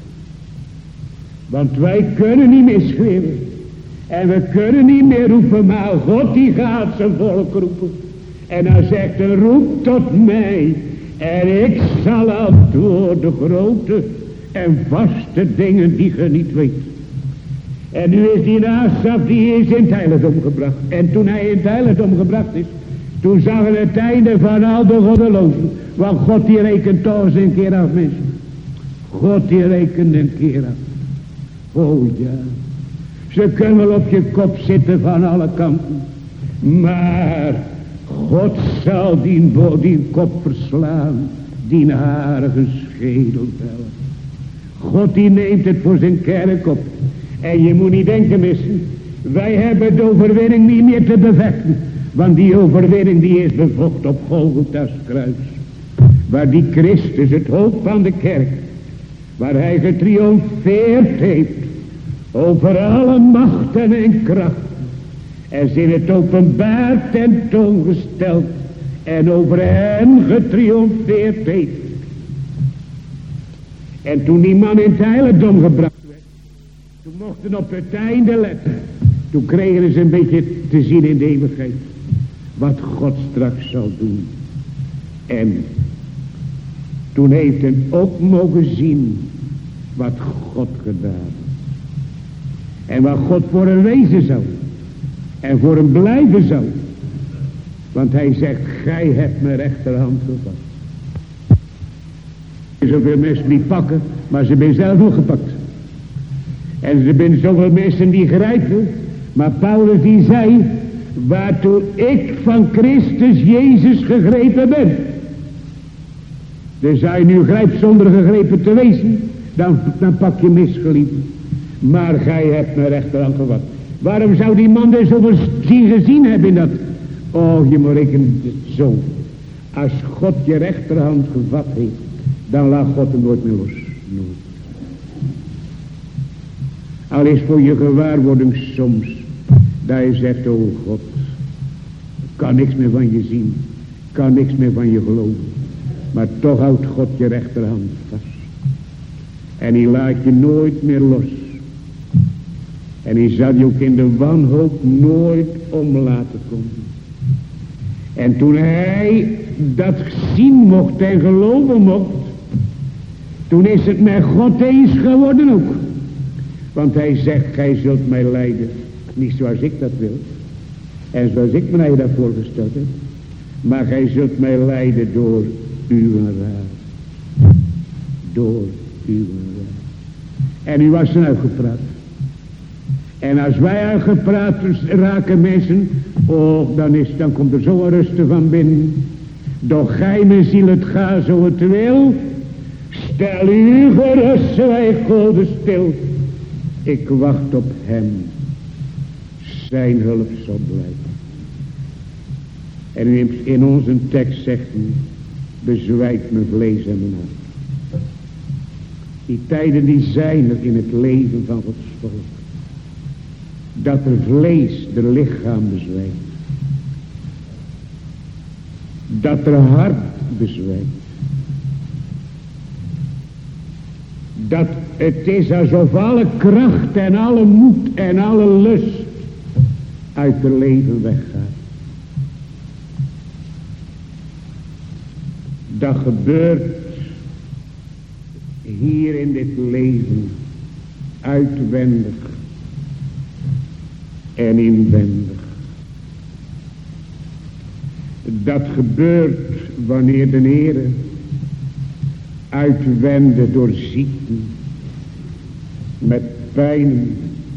Want wij kunnen niet meer schreeuwen. En we kunnen niet meer roepen, maar God die gaat zijn volk roepen. En hij zegt, roep tot mij. En ik zal antwoorden grote en vaste dingen die je niet weet. En nu is die Asaf, die is in het heiligdom gebracht. En toen hij in het heiligdom gebracht is, toen zag hij het einde van al de goddelozen. Want God die rekent toch eens een keer af, mensen. God die rekent een keer af. Oh ja. Ze kunnen wel op je kop zitten van alle kanten. Maar God zal die, die kop verslaan. Die harige schedel vellen. God die neemt het voor zijn kerk op. En je moet niet denken, missen. Wij hebben de overwinning niet meer te bevechten. Want die overwinning die is bevocht op Golgotha's kruis. Waar die Christus het hoofd van de kerk. Waar hij getriomfeerd heeft. over alle machten en krachten. En ze in het openbaar tentoongesteld. En over hen getriomfeerd heeft. En toen die man in het heiligdom gebracht werd. Toen mochten op het einde letten. Toen kregen ze een beetje te zien in de eeuwigheid. Wat God straks zal doen. En toen heeft men ook mogen zien. Wat God gedaan. En wat God voor hem wezen zou. En voor hem blijven zou. Want hij zegt, gij hebt mijn rechterhand gevat. Zoveel mensen die pakken, maar ze zijn zelf ook gepakt. En er zijn zoveel mensen die grijpen. Maar Paulus die zei, waartoe ik van Christus Jezus gegrepen ben. Dus als je nu grijpt zonder gegrepen te wezen, dan, dan pak je misgeliefd. Maar gij hebt mijn rechterhand gevat. Waarom zou die man dus zoveel zien gezien hebben in dat? Oh, je moet rekenen zo. Als God je rechterhand gevat heeft, dan laat God hem nooit meer los. Nooit. Al is voor je gewaarwording soms, dat je zegt, oh God, kan niks meer van je zien, kan niks meer van je geloven. Maar toch houdt God je rechterhand vast. En hij laat je nooit meer los. En hij zal je ook in de wanhoop nooit om laten komen. En toen hij dat zien mocht en geloven mocht, toen is het met God eens geworden ook. Want hij zegt, gij zult mij leiden, niet zoals ik dat wil. En zoals ik mij dat voorgesteld heb. Maar gij zult mij leiden door uw raad. Door uw raad. En u was er uitgepraat. En als wij uitgepraat raken mensen, oh, dan, is, dan komt er zo'n rust van binnen. Doch gij mijn ziel het ga zo het wil. Stel u gerust, wij goden stil. Ik wacht op hem. Zijn hulp zal blijven. En u in onze tekst zegt u, bezwijkt mijn vlees en mijn hart. Die tijden die zijn er in het leven van Gods volk. Dat er vlees de lichaam bezwijkt. Dat er hart bezwijkt. Dat het is alsof alle kracht en alle moed en alle lust uit het leven weggaat. Dat gebeurt hier in dit leven uitwendig en inwendig. Dat gebeurt wanneer de Heere uitwendig door ziekten, met pijn,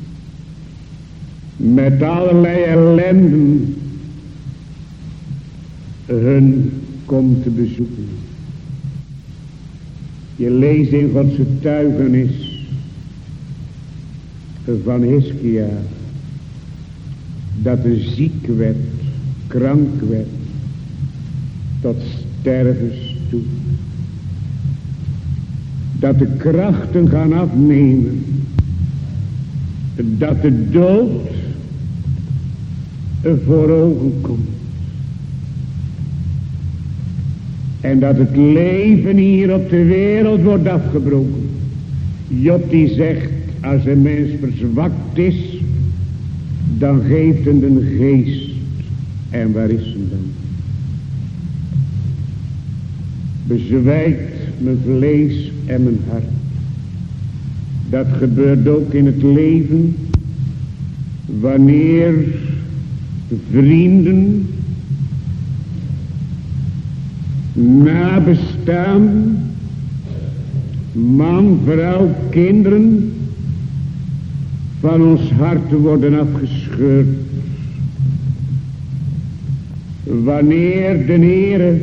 met allerlei ellenden hun komt te bezoeken. Je leest in Gods getuigenis van Hiskia dat er ziek werd, krank werd, tot stervens toe. Dat de krachten gaan afnemen, dat de dood voor ogen komt. En dat het leven hier op de wereld wordt afgebroken. Job die zegt, als een mens verzwakt is, dan geeft hem een geest. En waar is hem dan? Bezwijkt mijn vlees en mijn hart. Dat gebeurt ook in het leven, wanneer vrienden, nabestaan, man, vrouw, kinderen van ons hart worden afgescheurd. Wanneer de Heere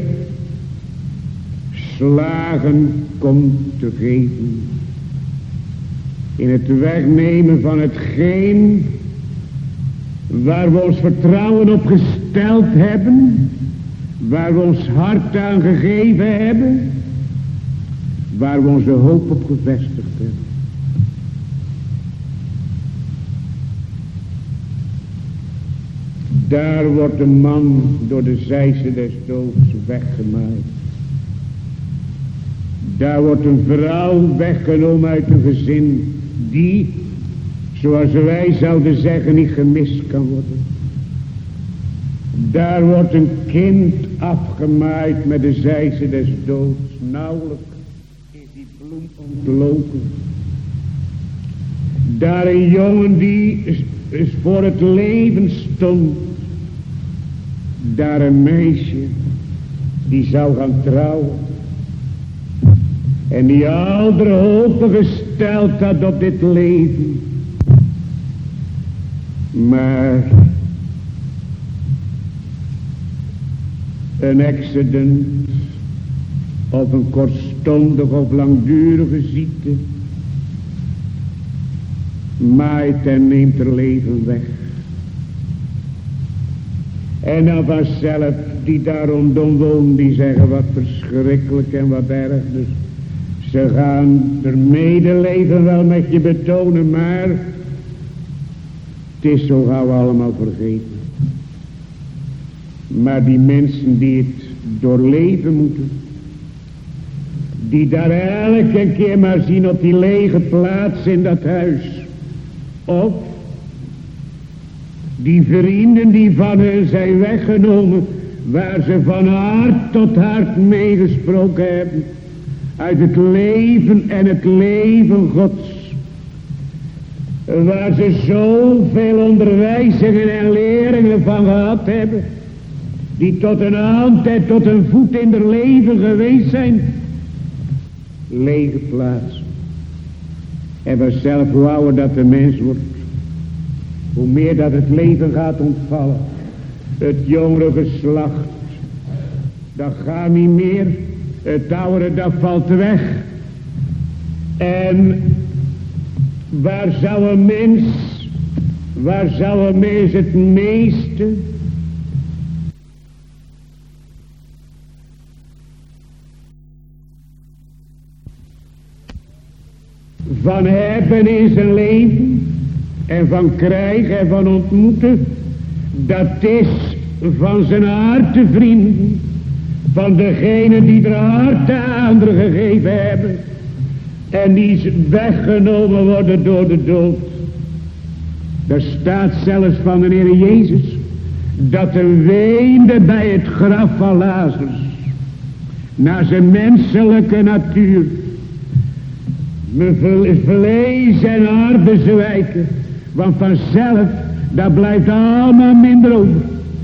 slagen komt te geven in het wegnemen van hetgeen waar we ons vertrouwen op gesteld hebben, waar we ons hart aan gegeven hebben, waar we onze hoop op gevestigd hebben. Daar wordt een man door de zijze des doods weggemaaid. Daar wordt een vrouw weggenomen uit een gezin die, zoals wij zouden zeggen, niet gemist kan worden. Daar wordt een kind afgemaaid met de zijze des doods. Nauwelijks is die bloem ontloken. Daar een jongen die is voor het leven stond. Daar een meisje die zou gaan trouwen. En die al de hopen gesteld had op dit leven. Maar een accident of een kortstondige of langdurige ziekte maait en neemt haar leven weg. En dan vanzelf die daar rondom wonen, die zeggen wat verschrikkelijk en wat erg. Dus ze gaan er medeleven wel met je betonen, maar het is zo gauw allemaal vergeten. Maar die mensen die het doorleven moeten, die daar elke keer maar zien op die lege plaats in dat huis, of die vrienden die van hen zijn weggenomen, waar ze van hart tot hart meegesproken hebben, uit het leven en het leven Gods, waar ze zoveel onderwijzingen en leringen van gehad hebben, die tot een hand en tot een voet in het leven geweest zijn. Lege plaats. En vanzelf, hoe ouder dat de mens wordt, hoe meer dat het leven gaat ontvallen. Het jongere geslacht, dat gaat niet meer. Het oudere, dat valt weg. En waar zou een mens, waar zou een mens het meeste van hebben in zijn leven en van krijgen en van ontmoeten, dat is van zijn hartevrienden, van degenen die er hart aan gegeven hebben en die weggenomen worden door de dood. Er staat zelfs van de Heer Jezus dat er weende bij het graf van Lazarus naar zijn menselijke natuur. Mijn vlees en hart bezwijken, want vanzelf, dat blijft allemaal minder over.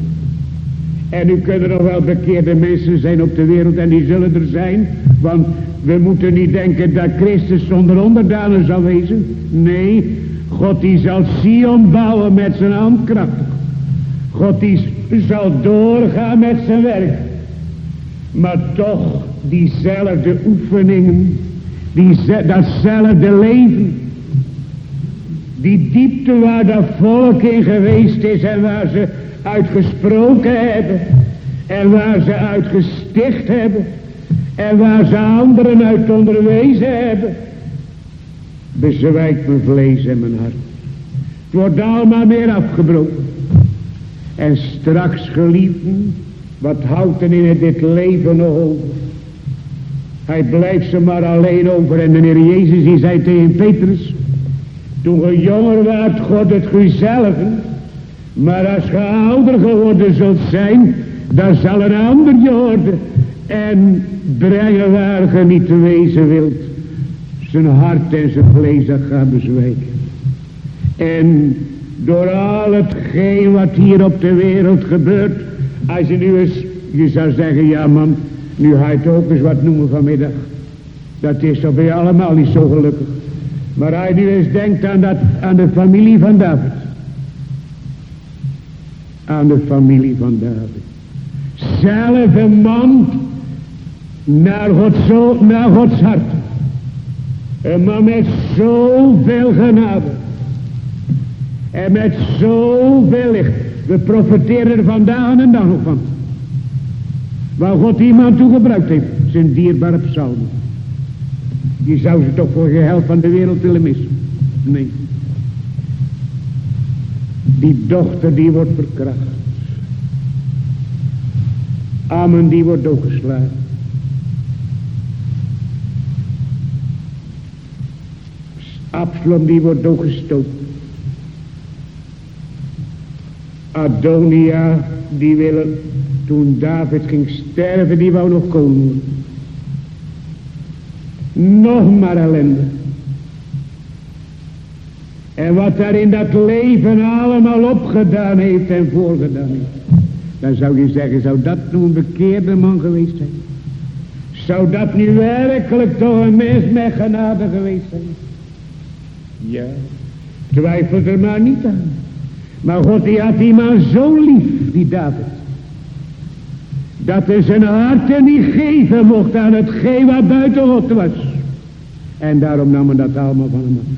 En u kunt er nog wel bekeerde mensen zijn op de wereld, en die zullen er zijn, want we moeten niet denken dat Christus zonder onderdanen zal wezen. Nee, God die zal Sion bouwen met zijn handkracht. God die zal doorgaan met zijn werk. Maar toch, diezelfde oefeningen, Die, datzelfde leven, die diepte waar dat volk in geweest is en waar ze uitgesproken hebben en waar ze uitgesticht hebben en waar ze anderen uit onderwezen hebben, bezwijkt mijn vlees en mijn hart. Het wordt allemaal meer afgebroken. En straks, geliefden, wat houdt er in dit leven nog over? Hij blijft ze maar alleen over. En de Heer Jezus die zei tegen Petrus, toen je jonger waart, God het guzelven, maar als je ouder geworden zult zijn, dan zal een ander je worden en brengen waar je niet te wezen wilt. Zijn hart en zijn vlees dat gaat bezwijken. En door al hetgeen wat hier op de wereld gebeurt, als je nu eens, je zou zeggen, ja man, nu ga je het ook eens wat noemen vanmiddag. Dat is toch bij allemaal niet zo gelukkig. Maar als je nu eens denkt aan, dat, aan de familie van David. Aan de familie van David. Zelf een man naar, God zo, naar Gods hart. Een man met zoveel genade. En met zoveel licht. We profiteren er vandaag en dag nog van. Waar God iemand toe gebruikt heeft. Zijn dierbare psalmen. Je zou ze toch voor geheel van de wereld willen missen. Nee. Die dochter die wordt verkracht. Ammon die wordt doodgeslagen. Absalom die wordt doodgestoken. Adonia die wil, toen David ging sterven, die wou nog koning worden. Nog maar ellende. En wat daar in dat leven allemaal opgedaan heeft en voorgedaan heeft. Dan zou je zeggen, zou dat nu een bekeerde man geweest zijn? Zou dat nu werkelijk toch een mens met genade geweest zijn? Ja, twijfel er maar niet aan. Maar God die had die man zo lief, die David. Dat hij zijn hart niet geven mocht aan hetgeen wat buiten God was. En daarom nam hij dat allemaal van hem af.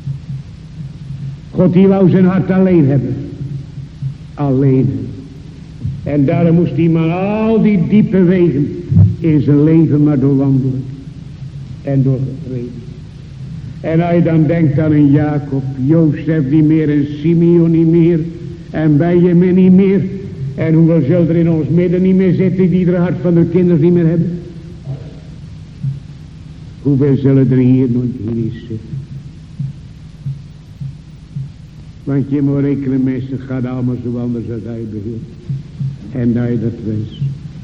God die wou zijn hart alleen hebben. Alleen. En daarom moest die man al die diepe wegen in zijn leven maar doorwandelen. En doorgetreden. En als je dan denkt aan een Jacob, Jozef niet meer, en Simeon niet meer, en Benjamin niet meer. En hoeveel zullen er in ons midden niet meer zitten die er hart van hun kinderen niet meer hebben? Hoeveel zullen er hier nog niet zitten? Want je moet rekenen, mensen, het gaat allemaal zo anders als hij beheert. En dat je dat wenst.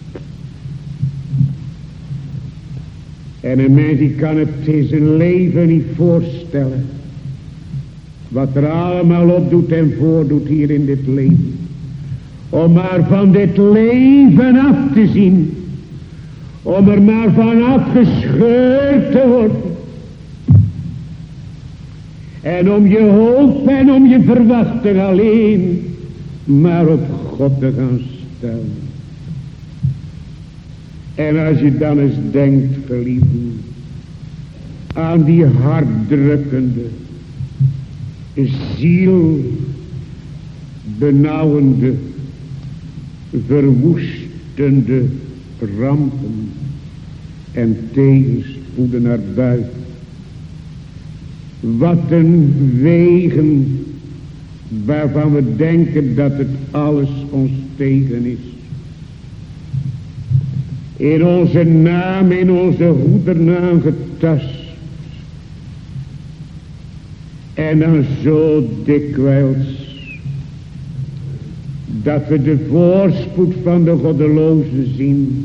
En een mens die kan het in zijn leven niet voorstellen. Wat er allemaal op doet en voordoet hier in dit leven. Om maar van dit leven af te zien. Om er maar van afgescheurd te worden. En om je hoop en om je verwachting alleen maar op God te gaan stellen. En als je dan eens denkt, geliefden, aan die hartdrukkende, ziel benauwende, verwoestende rampen en tegenspoeden naar buiten. Wat een wegen waarvan we denken dat het alles ons tegen is. In onze naam, in onze goedernaam getast. En dan zo dikwijls dat we de voorspoed van de goddelozen zien.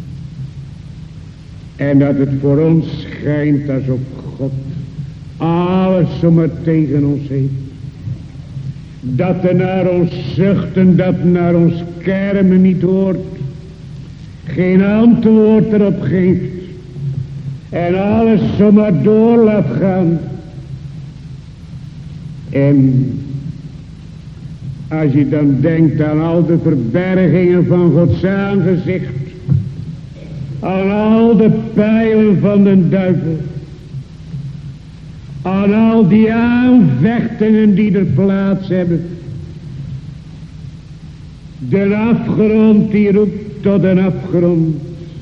En dat het voor ons schijnt alsof God alles zomaar tegen ons heeft. Dat er naar ons zuchten, dat naar ons kermen niet hoort. Geen antwoord erop geeft. En alles zomaar door laat gaan. En als je dan denkt aan al de verbergingen van Gods aangezicht. Aan al de pijlen van de duivel. Aan al die aanvechtingen die er plaats hebben. De afgrond die roept tot een afgrond.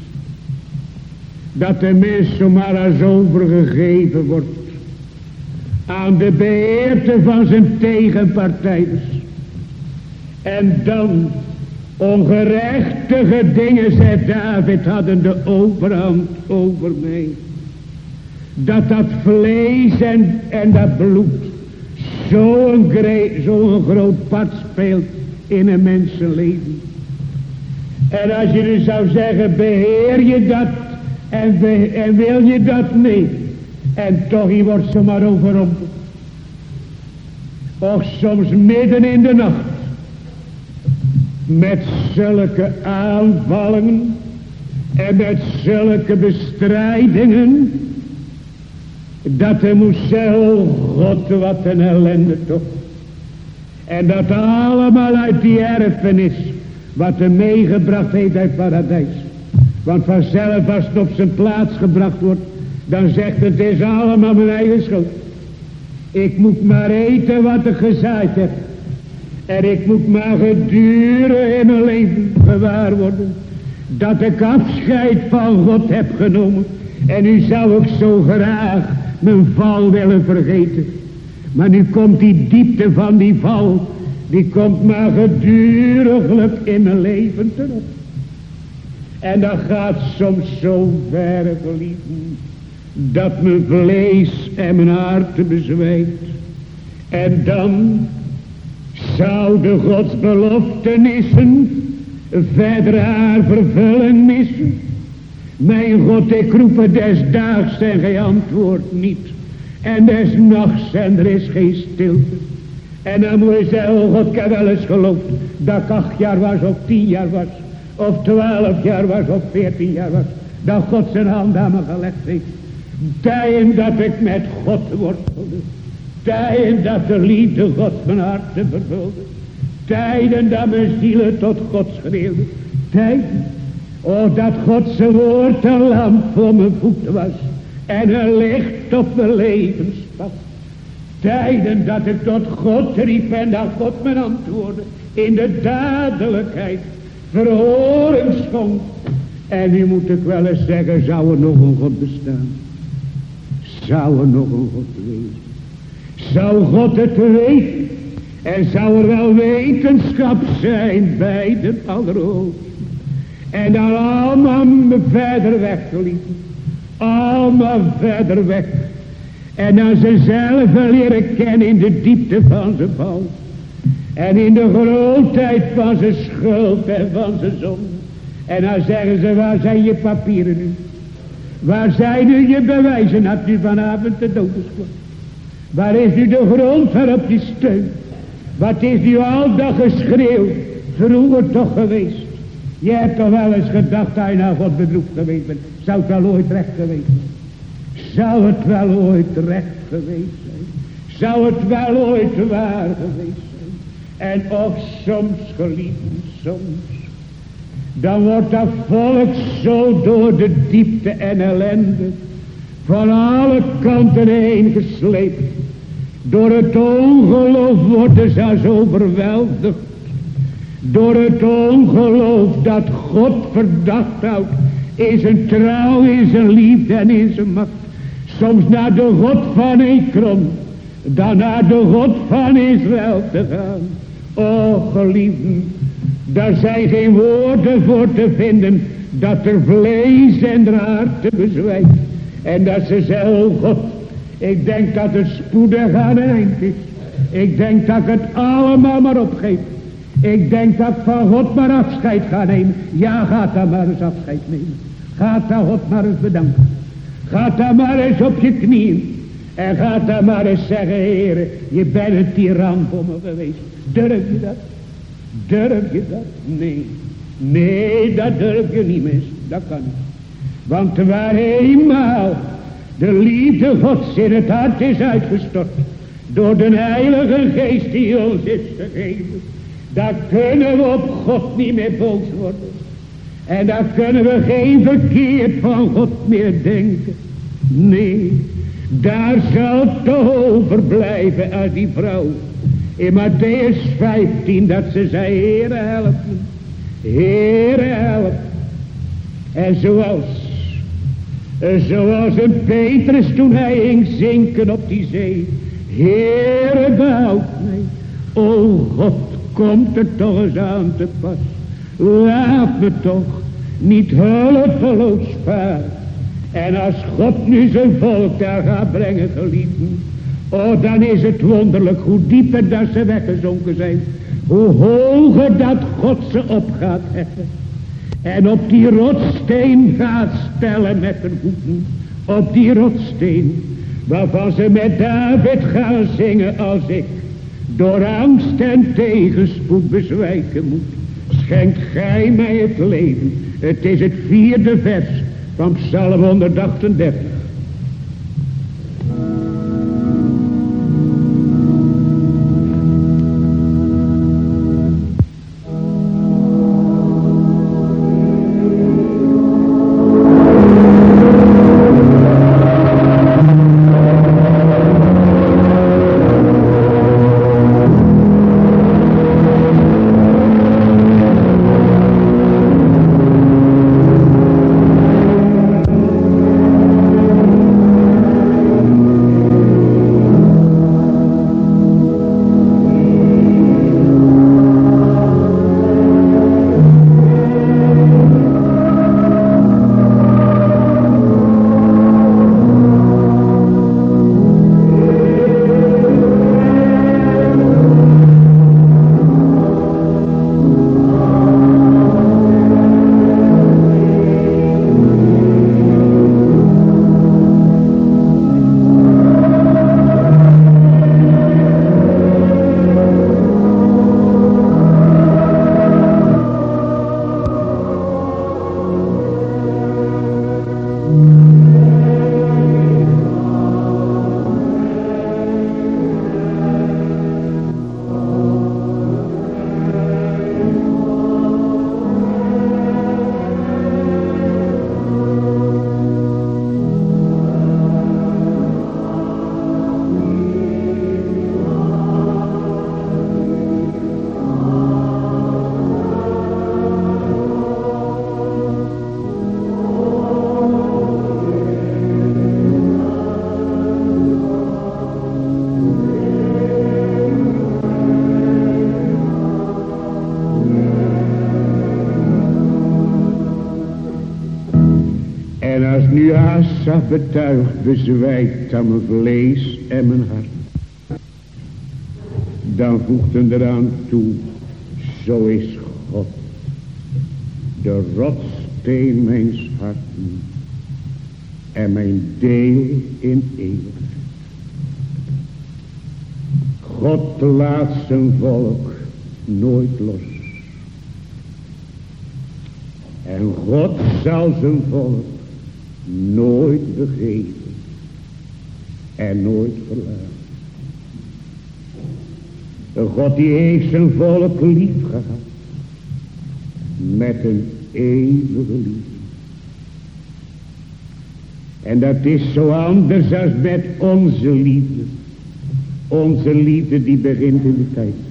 Dat de mens zomaar als overgegeven wordt. Aan de beheerte van zijn tegenpartijders. En dan ongerechtige dingen, zei David, hadden de overhand over mij. Dat dat vlees en, en dat bloed zo'n zo groot part speelt in een mensenleven. En als je dus zou zeggen, beheer je dat en, be, en wil je dat niet. En toch, je wordt zomaar overrompeld. Of soms midden in de nacht. Met zulke aanvallingen. En met zulke bestrijdingen. Dat hij moest zeggen, oh God, wat een ellende toch. En dat allemaal uit die erfenis. Wat hij meegebracht heeft uit paradijs. Want vanzelf als het op zijn plaats gebracht wordt. Dan zegt het, het is allemaal mijn eigen schuld. Ik moet maar eten wat ik gezaaid heb. En ik moet maar gedurende in mijn leven gewaar worden. Dat ik afscheid van God heb genomen. En nu zou ik zo graag mijn val willen vergeten. Maar nu komt die diepte van die val. Die komt maar geduriglijk in mijn leven terug. En dat gaat soms zo ver, geliefden, dat mijn vlees en mijn hart bezwijkt. En dan zouden Gods beloftenissen verder haar vervulling missen. Mijn God, ik roep het des daags en gij antwoordt niet. En des nachts en er is geen stilte. En dan moet je zeggen, oh God, ik heb wel eens geloofd dat ik acht jaar was of tien jaar was. Of twaalf jaar was of veertien jaar was. Dat God zijn hand aan me gelegd heeft. Tijden dat ik met God worstelde. Tijden dat de liefde God mijn hart vervulde. Tijden dat mijn zielen tot God schreeuwde. Tijden, oh dat God zijn woord een lamp voor mijn voeten was. En een licht op mijn levenspad. Tijden dat ik tot God riep en dat God mijn antwoordde. In de dadelijkheid verhoring schonk. En nu moet ik wel eens zeggen, zou er nog een God bestaan? Zou er nog een God wezen? Zou God het weten? En zou er wel wetenschap zijn bij de Allerhoogste? En dan allemaal verder weg, geliefden. Allemaal verder weg. En dan ze zelf leren kennen in de diepte van zijn val. En in de grootheid van zijn schuld en van zijn zonde. En dan zeggen ze, waar zijn je papieren nu? Waar zijn nu je bewijzen dat u vanavond de dood is kwam? Waar is nu de grond waarop je steunt? Wat is nu al dat geschreeuw vroeger toch geweest? Je hebt toch wel eens gedacht dat je nou God bedroefd geweest bent. Zou het wel ooit recht geweest zijn? Zou het wel ooit recht geweest zijn? Zou het wel ooit waar geweest zijn? En of soms, geliefden, soms. Dan wordt dat volk zo door de diepte en ellende van alle kanten heen gesleept. Door het ongeloof worden ze als overweldigd. Door het ongeloof dat God verdacht houdt in zijn trouw, in zijn liefde en in zijn macht. Soms naar de God van Ekron, dan naar de God van Israël te gaan. O geliefden, daar zijn geen woorden voor te vinden, dat er vlees en er hart te bezwijkt. En dat ze zeggen, oh God, ik denk dat het spoedig aan het eind is. Ik denk dat ik het allemaal maar opgeef. Ik denk dat ik van God maar afscheid ga nemen. Ja, gaat dan maar eens afscheid nemen. Gaat dan God maar eens bedanken. Gaat dan maar eens op je knieën. En gaat dan maar eens zeggen, Heere, je bent een tiran voor me geweest. Durf je dat? Durf je dat? Nee. Nee, dat durf je niet, mis. Dat kan niet. Want waar eenmaal de liefde Gods in het hart is uitgestort, door de Heilige Geest die ons is gegeven, dan kunnen we op God niet meer boos worden. En dan kunnen we geen verkeerd van God meer denken. Nee, daar zal toch overblijven als die vrouw in Matthäus vijftien, dat ze zei, Heere help me, Heere help. En zoals, zoals een Petrus toen hij ging zinken op die zee, Heere behoud mij, o God, komt er toch eens aan te pas. Laat me toch niet hulpeloos varen. En als God nu zijn volk daar gaat brengen, geliefden, oh, dan is het wonderlijk hoe dieper dat ze weggezonken zijn. Hoe hoger dat God ze op gaat heffen. En op die rotsteen gaat stellen met hun voeten. Op die rotsteen, waarvan ze met David gaan zingen als ik door angst en tegenspoed bezwijken moet. Schenkt gij mij het leven. Het is het vierde vers van Psalm honderdachtendertig. ontzag betuigt, bezwijkt aan mijn vlees en mijn hart. Dan voegt hem eraan toe, zo is God, de rotssteen mijns harten en mijn deel in eeuwigheid. God laat zijn volk nooit los. En God zal zijn volk nooit begeven en nooit verlaten. De God die heeft zijn volk lief gehad met een eeuwige liefde. En dat is zo anders als met onze liefde. Onze liefde die begint in de tijd.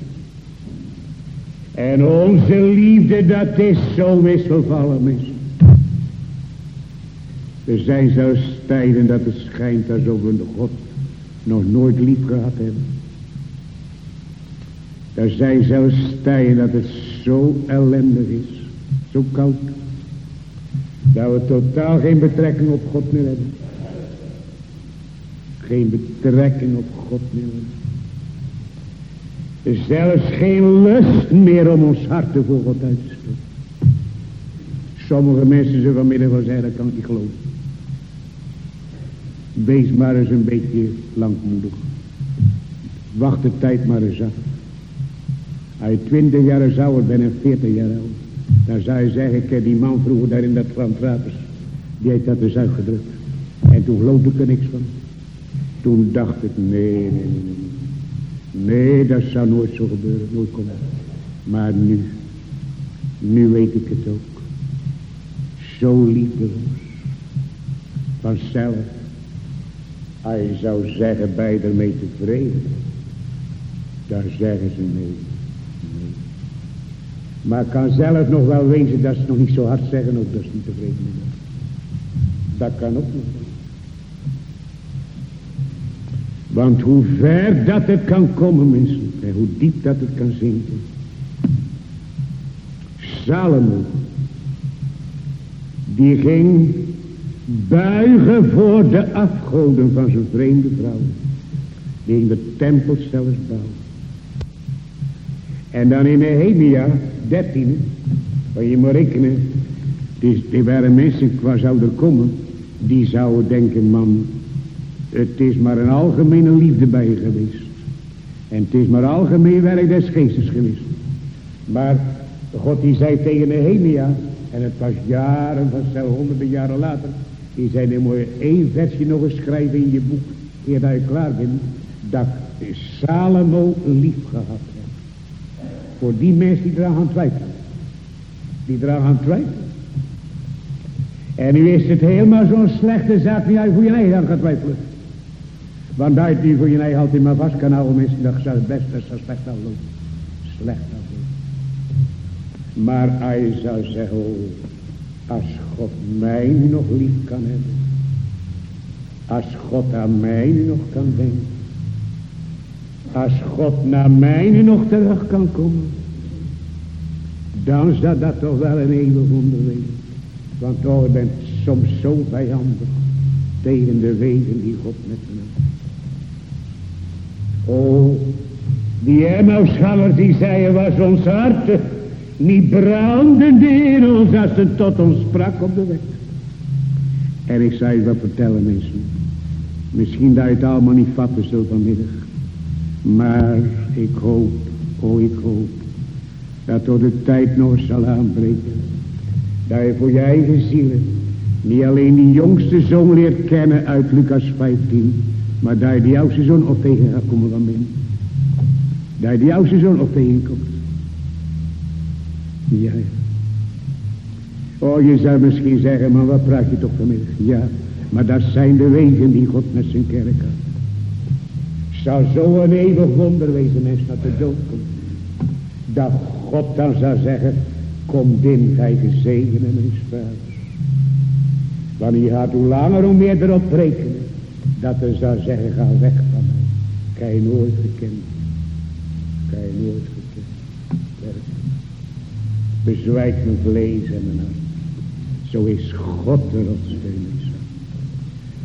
En onze liefde dat is zo wisselvallen mensen. Er zijn zelfs tijden dat het schijnt alsof we de God nog nooit lief gehad hebben. Er zijn zelfs tijden dat het zo ellendig is. Zo koud. Dat we totaal geen betrekking op God meer hebben. Geen betrekking op God meer hebben. Er is zelfs geen lust meer om ons hart voor God uit te stoten. Sommige mensen zullen vanmiddag wel zeggen, dat kan ik niet geloven. Wees maar eens een beetje langmoedig. Wacht de tijd maar eens af. Als je twintig jaar zou worden ben en veertig jaar oud. Dan zou je zeggen, ik heb die man vroeger daar in dat Frans Rapers. Die heeft dat eens uitgedrukt. En toen geloofde ik er niks van. Toen dacht ik, nee, nee, nee, nee. Nee, dat zou nooit zo gebeuren, nooit komen. Maar nu, nu weet ik het ook. Zo liefdeloos. Vanzelf. Als je zou zeggen, ben je ermee tevreden? Dan zeggen ze nee. nee. Maar het kan zelf nog wel wezen dat ze nog niet zo hard zeggen, ook dat ze niet tevreden zijn. Dat kan ook nog wel. Want hoe ver dat het kan komen, mensen, en hoe diep dat het kan zinken. Salomo, die ging buigen voor de afgoden van zijn vreemde vrouw. Die ging de tempel zelfs bouwen. En dan in Nehemia dertien, waar je moet rekenen, die, die waren mensen, qua zou er komen, die zouden denken, man, het is maar een algemene liefde bij je geweest. En het is maar algemeen werk des geestes geweest. Maar God die zei tegen Nehemia, en het was jaren, vanzelf honderden jaren later, die zei, dan moet je één versje nog eens schrijven in je boek, eer dat je klaar bent, dat Salomo lief gehad heeft. Voor die mensen die eraan gaan twijfelen. Die eraan gaan twijfelen. En nu is het helemaal zo'n slechte zaak die je voor je eigen aan gaat twijfelen. Want dat je die voor je eigen altijd maar vast kan houden, mensen, dat zou het best, dat zou slecht aflopen. Slecht aflopen. Maar als je zou zeggen, oh, als God mij nu nog lief kan hebben. Als God aan mij nu nog kan denken. Als God naar mij nu nog terug kan komen. Dan zou dat toch wel een eeuwig wonder wezen. Want oh, je bent soms zo vijandig tegen de wegen die God met me heeft. Oh, die Emmausgangers die zeiden, was ons hart niet brandende in ons als ze tot ons sprak op de weg. En ik zou je wat vertellen, mensen. Misschien dat je het allemaal niet vatten zult vanmiddag. Maar ik hoop, oh ik hoop, dat door de tijd nog eens zal aanbreken. Dat je voor je eigen zielen niet alleen die jongste zoon leert kennen uit Lucas vijftien. Maar dat je die oudste zoon op tegen gaat komen van binnen. Dat je die oudste zoon op tegenkomt. Ja. Oh, je zou misschien zeggen, maar wat praat je toch vanmiddag? Ja, maar dat zijn de wegen die God met zijn kerk had. Zou zo een eeuwig wonder wezen, mensen, dat de dood komt. Dat God dan zou zeggen, kom din, gij gezegende mijn vaders. Want hij gaat hoe langer hoe meer erop rekenen. Dat hij zou zeggen, ga weg van mij. Ik heb je nooit gekend. Ik heb je nooit gekend. Werk. Bezwijkt mijn vlees en mijn hart. Zo is God de rotssteun.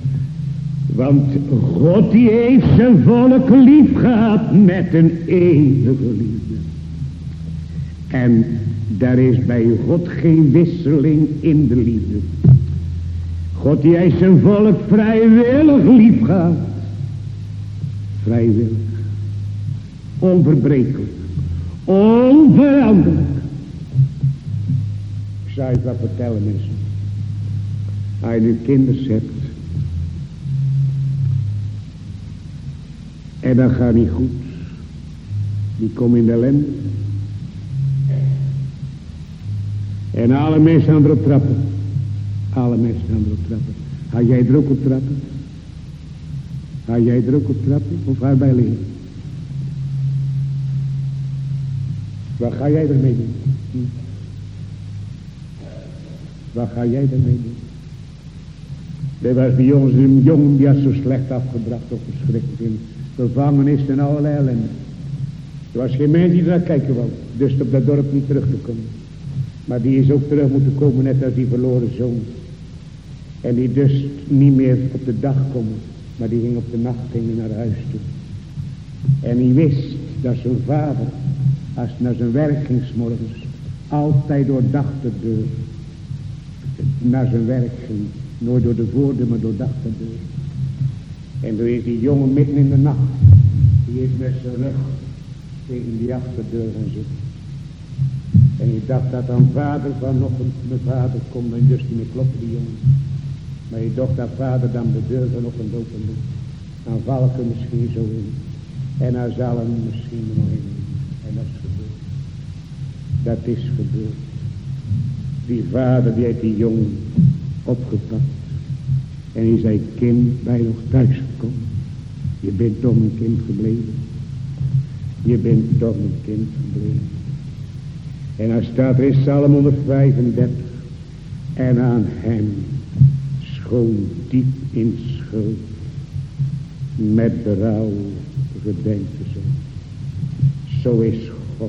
Want God die heeft zijn volk lief gehad met een eeuwige liefde. En daar is bij God geen wisseling in de liefde. God die heeft zijn volk vrijwillig lief gehad. Vrijwillig. Onverbrekelijk. Onveranderlijk. Ik zou je wat vertellen, mensen. Als je nu kinders hebt. En dat gaat niet goed. Die komen in de ellende. En alle mensen gaan erop trappen. Alle mensen gaan erop trappen. Ga jij er ook op trappen? Ga jij er ook op trappen? Of ga je bij liggen? Wat ga jij ermee doen? Hm? Wat ga jij ermee doen? Er was bij ons een jongen die had zo slecht afgebracht of verschrikkelijk in gevangenis en allerlei ellende. Er was geen mens die daar kijken wou. Dus op dat dorp niet terug te komen. Maar die is ook terug moeten komen net als die verloren zoon. En die dus niet meer op de dag komen. Maar die ging op de nacht ging naar huis toe. En die wist dat zijn vader, als hij naar zijn werk ging 's morgens, altijd door de achterdeur naar zijn werk ging. Nooit door de voordeur, maar door de achterdeur. En toen is die jongen midden in de nacht, die is met zijn rug tegen die achterdeur gaan zitten. En je dacht dat dan vader vanochtend, mijn vader komt en dus niet meer kloppen die jongen. Maar je dacht dat vader dan de deur vanochtend open doet. Dan val ik er misschien zo in. En dan zal hem misschien nog in. En dat is gebeurd. Dat is gebeurd. Die vader die heeft die jongen opgepakt. En die zei, kind, ben je nog thuis gekomen? Je bent toch een kind gebleven. Je bent toch een kind gebleven. En hij staat er in Psalm honderdvijfendertig. En aan hem, schoon diep in schuld, met berouw gedenkt te zijn. Zo is God,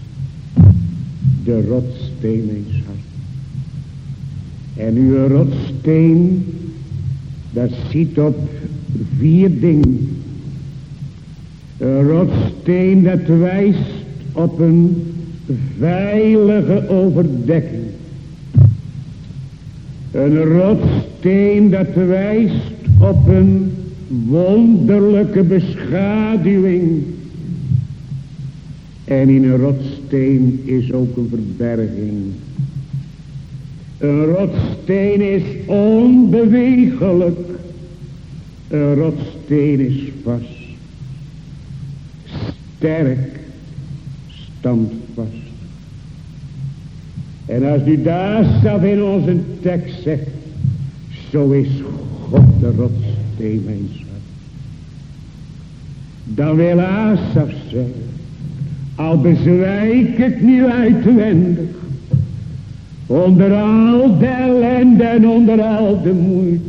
de rotsteen eens hart. En uw rotsteen, dat ziet op vier dingen. Een rotsteen dat wijst op een veilige overdekking. Een rotsteen dat wijst op een wonderlijke beschaduwing. En in een rotsteen is ook een verberging. Een rotsteen is onbewegelijk. Een rotsteen is vast. Sterk. Standvast. En als u daar zelf in onze tekst zegt, zo is God de rotsteen mijn schat. Dan wil Asaf zeggen, al bezwijk ik nu uitwendig, onder al de ellende en onder al de moeite.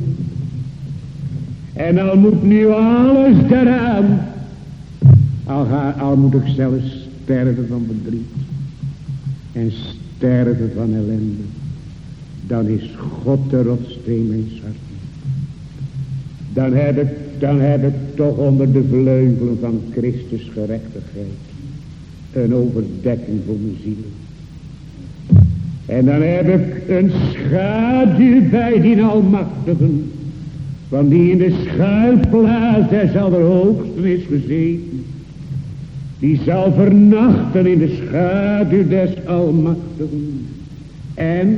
En al moet nu alles eraan, al, ga, al moet ik zelfs sterven van verdriet en sterven van ellende, dan is God de rotsteen mijn hart. Dan heb ik, dan heb ik toch onder de vleugelen van Christus gerechtigheid een overdekking voor mijn ziel. En dan heb ik een schaduw bij die almachtigen, van die in de schuilplaats des Allerhoogsten is gezeten. Die zal vernachten in de schaduw des Almachtigen. En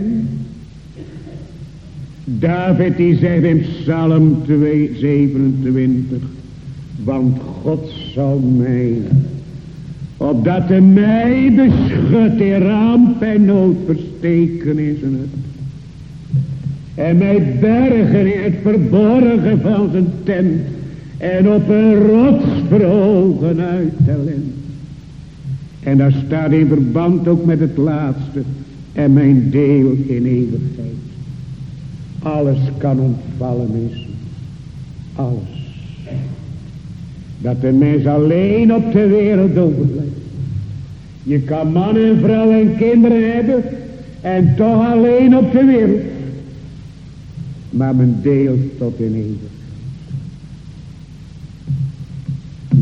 David die zegt in Psalm zevenentwintig. Want God zal mij, opdat hij mij beschut in ramp en nood versteken in zijn hut. En mij bergen in het verborgen van zijn tent. En op een rots verhogen uit ellende. En daar staat in verband ook met het laatste. En mijn deel in eeuwigheid. Alles kan ontvallen is. Alles. Dat de mens alleen op de wereld overblijft. Je kan man en vrouw en kinderen hebben. En toch alleen op de wereld. Maar men deelt tot in eeuwigheid.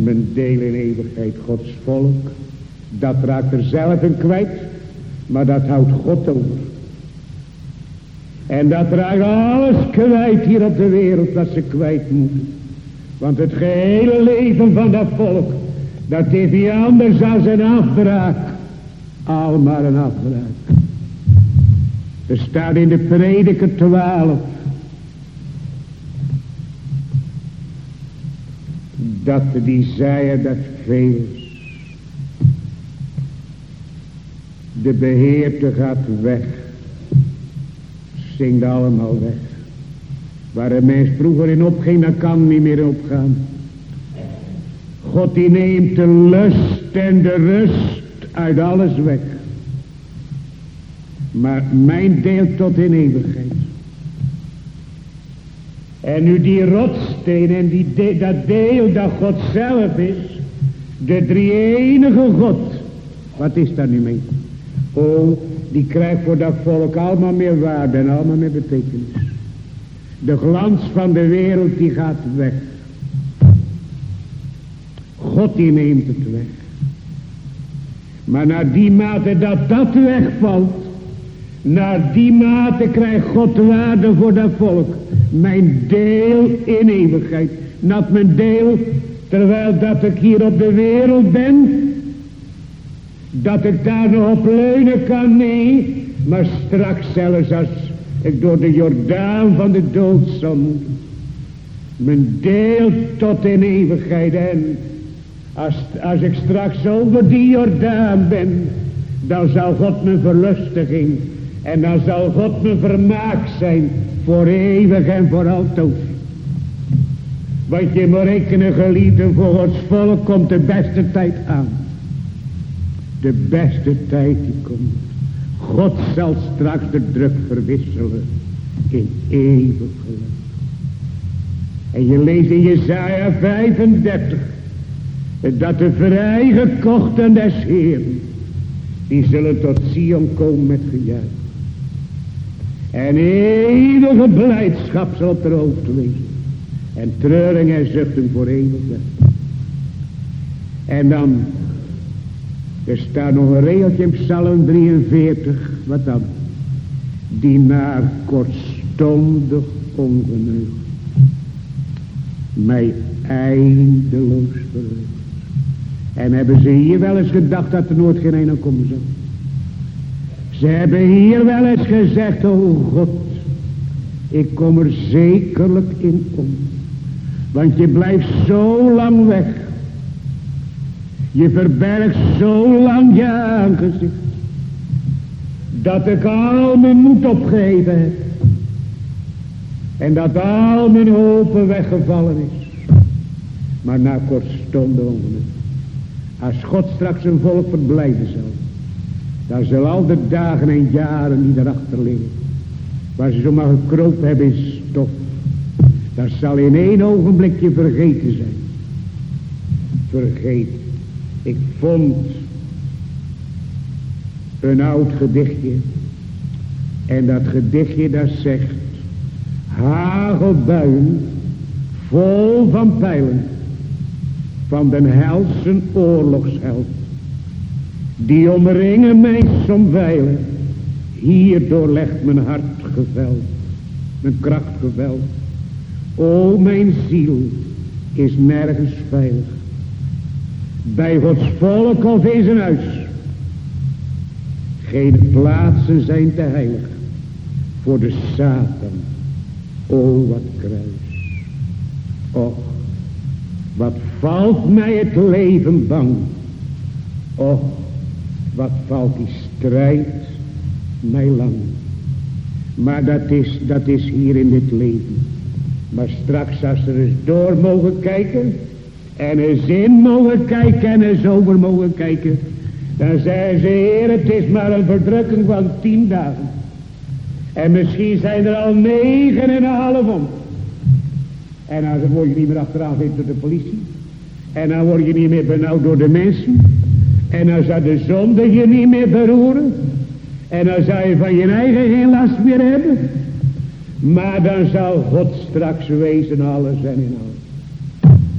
Mijn deel in eeuwigheid, Gods volk. Dat raakt er zelf in kwijt. Maar dat houdt God over. En dat raakt alles kwijt hier op de wereld wat ze kwijt moeten. Want het gehele leven van dat volk, dat is niet anders dan een afbraak. Al maar een afbraak. Er staat in de Prediker twaalf. Dat die zeiden dat veel. De beheerte gaat weg. Zingt allemaal weg. Waar een mens vroeger in opging, dan kan niet meer opgaan. God die neemt de lust en de rust uit alles weg. Maar mijn deel tot in eeuwigheid. En nu die rotsteen en die de, dat deel dat God zelf is. De drie-enige God. Wat is daar nu mee? Oh, die krijgt voor dat volk allemaal meer waarde en allemaal meer betekenis. De glans van de wereld die gaat weg. God die neemt het weg. Maar naar die mate dat dat wegvalt. Naar die mate krijgt God waarde voor dat volk. Mijn deel in eeuwigheid. Not mijn deel terwijl dat ik hier op de wereld ben. Dat ik daar nog op leunen kan, nee. Maar straks zelfs als ik door de Jordaan van de dood zal moeten. Mijn deel tot in eeuwigheid. En als, als ik straks over die Jordaan ben. Dan zal God mijn verlustiging. En dan zal God mijn vermaak zijn. Voor eeuwig en voor altijd. Want je moet rekenen, geliefden, voor Gods volk komt de beste tijd aan. De beste tijd die komt. God zal straks de druk verwisselen. In eeuwig geluk. En je leest in Jesaja vijfendertig. Dat de vrijgekochten des Heeren. Die zullen tot Sion komen met gejuich. En eeuwige blijdschap zal op de hoofd wezen. En treuring en zuchten voor eeuwig weg. En dan. Er staat nog een regeltje in Psalm drieënveertig. Wat dan? Die naar kortstondig ongeneugd. Mij eindeloos verheugd. En hebben ze hier wel eens gedacht dat er nooit geen een komen zou. Ze hebben hier wel eens gezegd, oh God, ik kom er zekerlijk in om. Want je blijft zo lang weg. Je verbergt zo lang je aangezicht. Dat ik al mijn moed opgegeven heb. En dat al mijn hopen weggevallen is. Maar na kortstondig ongeluk. Als God straks een volk verblijden zal. Dan zullen al de dagen en jaren die daarachter liggen. Waar ze zomaar gekropen hebben in stof. Dat zal in één ogenblikje vergeten zijn. Vergeten. Ik vond een oud gedichtje. En dat gedichtje dat zegt. Hagelbuien vol van pijlen. Van den helse oorlogsheld. Die omringen mij somwijlen. Hierdoor legt mijn hart geveld. Mijn kracht geveld. O mijn ziel is nergens veilig. Bij Gods volk of in zijn huis. Geen plaatsen zijn te heilig. Voor de Satan. O wat kruis. Och. Wat valt mij het leven bang. Och. Wat valt die strijd mij lang. Maar dat is, dat is hier in dit leven. Maar straks als ze er eens door mogen kijken. En eens in mogen kijken en eens over mogen kijken. Dan zeggen ze, Heer, het is maar een verdrukking van tien dagen. En misschien zijn er al negen en een half om. En dan word je niet meer achteraan gezeten door de politie. En dan word je niet meer benauwd door de mensen. En dan zou de zonde je niet meer beroeren. En dan zou je van je eigen geen last meer hebben. Maar dan zal God straks wezen alles en in alles.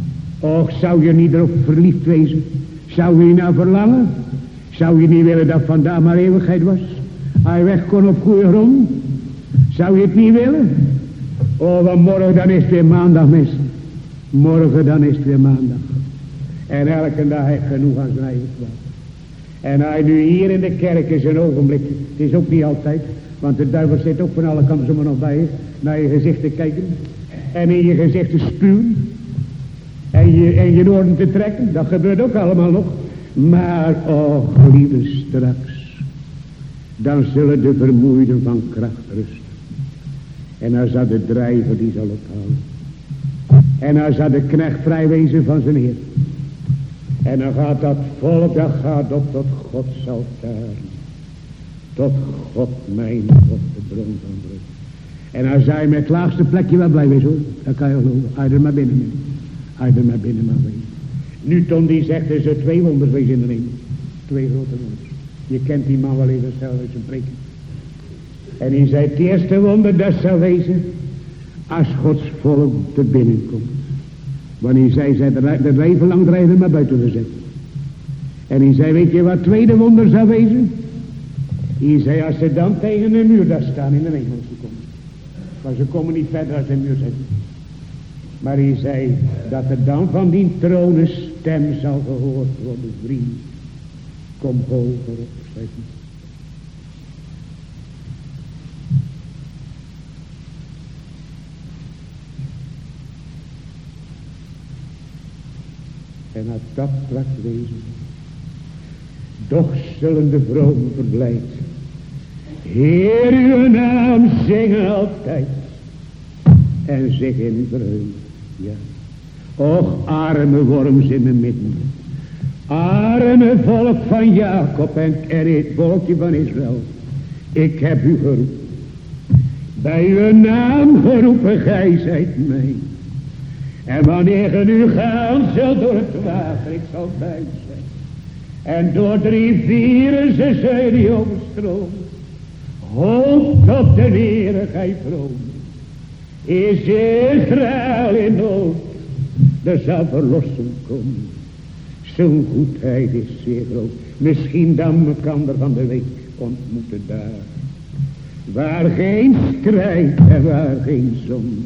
Och, zou je niet erop verliefd wezen? Zou je nou verlangen? Zou je niet willen dat vandaag maar eeuwigheid was? Hij weg kon op goede grond? Zou je het niet willen? Oh, want morgen dan is het weer maandag, mensen. Morgen dan is het weer maandag. En elke dag heeft genoeg aan zijn eigen kwaad. En hij nu hier in de kerk is een ogenblik. Het is ook niet altijd. Want de duivel zit ook van alle kanten zomaar nog bij je. Naar je gezicht te kijken. En in je gezicht te spuwen. En je, en je oren te trekken. Dat gebeurt ook allemaal nog. Maar, oh, lieve, straks. Dan zullen de vermoeiden van kracht rusten. En dan zal de drijver die zal ophouden. En dan zal de knecht vrij wezen van zijn heer. En dan gaat dat volk, dat gaat op tot Gods altaar. Tot God, mijn God, de bron van rust. En dan zou je met het laagste plekje wel blij wezen, hoor. Dat kan je geloven. Hij er maar binnen mee. Hij er maar binnen maar wezen. Newton die zegt, er zijn twee wonders wezen in de hemel. Twee grote wonders. Je kent die man wel even zelf uit zijn preken. En hij zei, het eerste wonder dat zal wezen, als Gods volk te binnenkomt. Want hij zei, zei de leven lang drijven maar buiten gezet. En hij zei, weet je wat het tweede wonder zou wezen? Hij zei, als ze dan tegen een muur daar staan in de hemelse komen. Maar ze komen niet verder als een muur zetten. Maar hij zei, dat er dan van die tronen stem zal gehoord worden, vriend. Kom hoger op, zeg maar. En als dat straks wezen, doch zullen de vromen verblijd, Heer uw naam zingen altijd, en zich in verheugen, ja. Och, arme worms in mijn midden, arme volk van Jacob en, en het volkje van Israël, ik heb u geroepen, bij uw naam geroepen, gij zijt mij. En wanneer ge nu gaan zult door het water, ik zal bij u zijn. En door de rivieren, ze zullen die overstromen. Hoop tot de Heere, gij vroom. Is Israël in nood, er zal verlossing komen. Zo'n goedheid is zeer groot. Misschien dan mekander van de week ontmoeten daar. Waar geen strijd en waar geen zonde.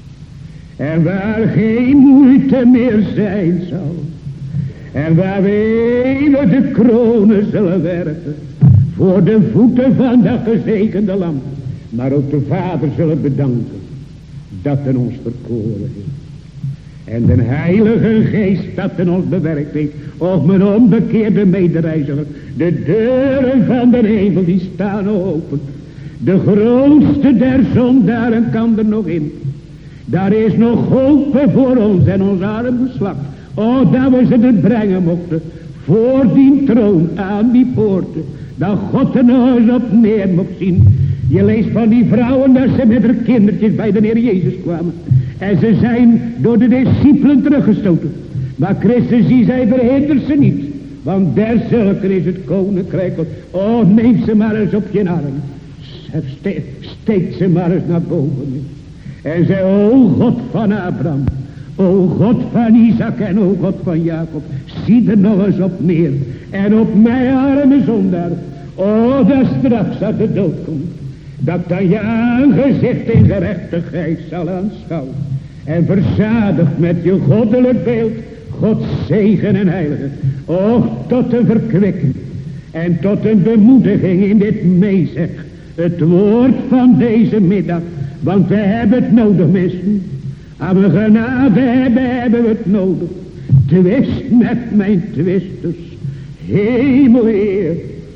En waar geen moeite meer zijn zal. En waar we eeuwig de kronen zullen werpen. Voor de voeten van dat gezegende lam. Maar ook de Vader zullen bedanken. Dat er ons verkoren heeft. En de Heilige Geest dat er ons bewerkt heeft. Of mijn onbekeerde medereiziger. De deuren van de hemel die staan open. De grootste der zondaren kan er nog in. Daar is nog hoop voor ons en ons arme geslacht. Oh, dat we ze er brengen mochten. Voor die troon aan die poorten. Dat God er nog eens op neer mocht zien. Je leest van die vrouwen dat ze met haar kindertjes bij de Heer Jezus kwamen. En ze zijn door de discipelen teruggestoten. Maar Christus die zei, verhindert ze niet. Want derzulken is het koninkrijk. Oh, neem ze maar eens op je arm. Ste steek ze maar eens naar boven. En zei, o God van Abraham, o God van Isaac en o God van Jacob, zie er nog eens op neer. En op mij arme zondaar, o dat straks uit de dood komt. Dat dan je aangezicht in gerechtigheid zal aanschouwen. En verzadigd met je goddelijk beeld, Gods zegen en heilige. O tot een verkwikking en tot een bemoediging in dit meezeg. Het woord van deze middag. Want we hebben het nodig, mensen. Aan we genade hebben, hebben we het nodig. Twist met mijn twisters. Hemel Heer.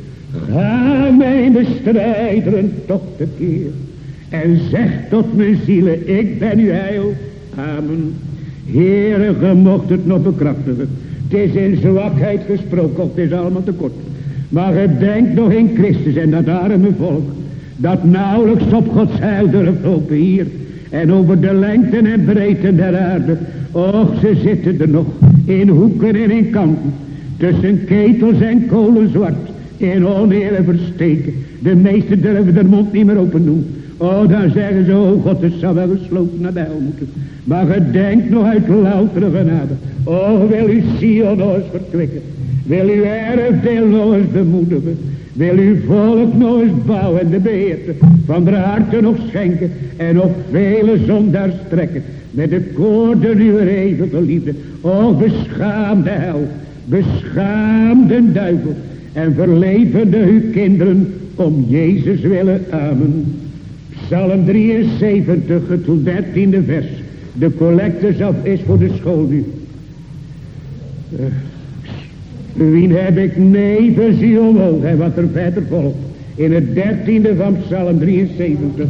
Ga mijn strijderen toch tekeer. En zeg tot mijn zielen, ik ben uw heil. Amen. Heere, ge mocht het nog bekrachtigen. Het is in zwakheid gesproken, of het is allemaal te kort. Maar gedenk nog in Christus en dat arme volk. Dat nauwelijks op Gods heil durft hopen hier. En over de lengte en breedte der aarde. Och, ze zitten er nog. In hoeken en in kanten. Tussen ketels en kolen zwart. In onheer versteken. De meesten durven de mond niet meer open doen. Oh, dan zeggen ze, oh God, het zou wel gesloten naar de hel moeten. Maar gedenk nog uit loutere genade. O, wil u Sion nog eens verkwikken. Wil uw erfdeel nog eens bemoedigen. Wil uw volk nog eens bouwen en de beheerte van de harten nog schenken. En op vele zondaars trekken. Met de koorden uw eeuwige liefde. O, beschaamde hel. Beschaamde duivel. En verlevende uw kinderen om Jezus willen. Amen. Psalm drieënzeventig, het dertiende vers. De collectors is voor de school nu. Uh, Wien heb ik neven zie omhoog. En wat er verder volgt. In het dertiende van Psalm drieënzeventig.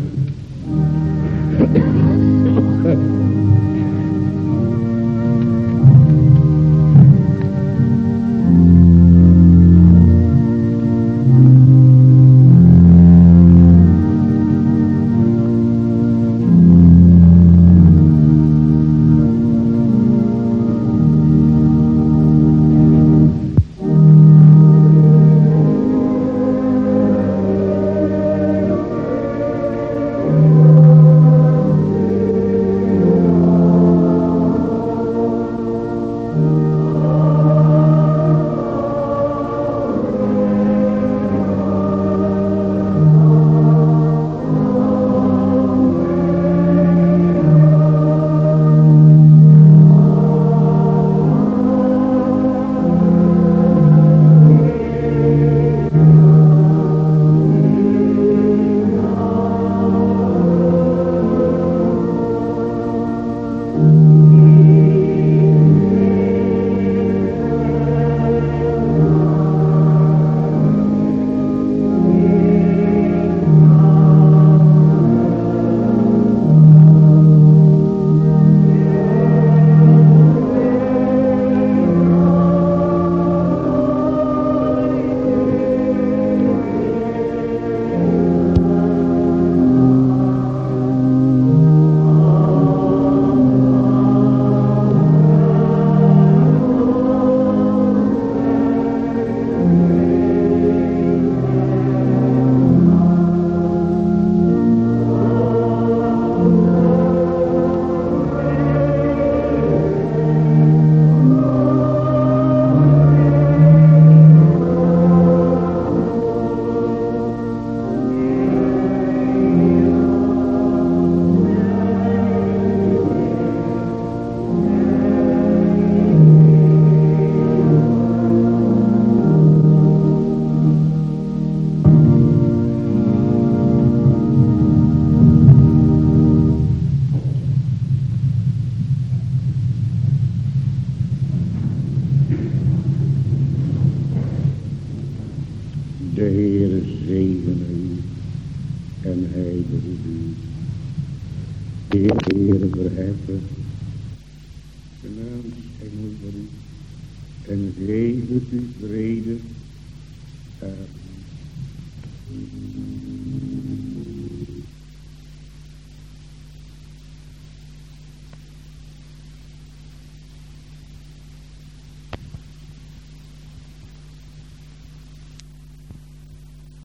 De Heere zegene u en hij behoede u. De Heere verheffen, genaamd engel voor u en geef u vrede. Amen.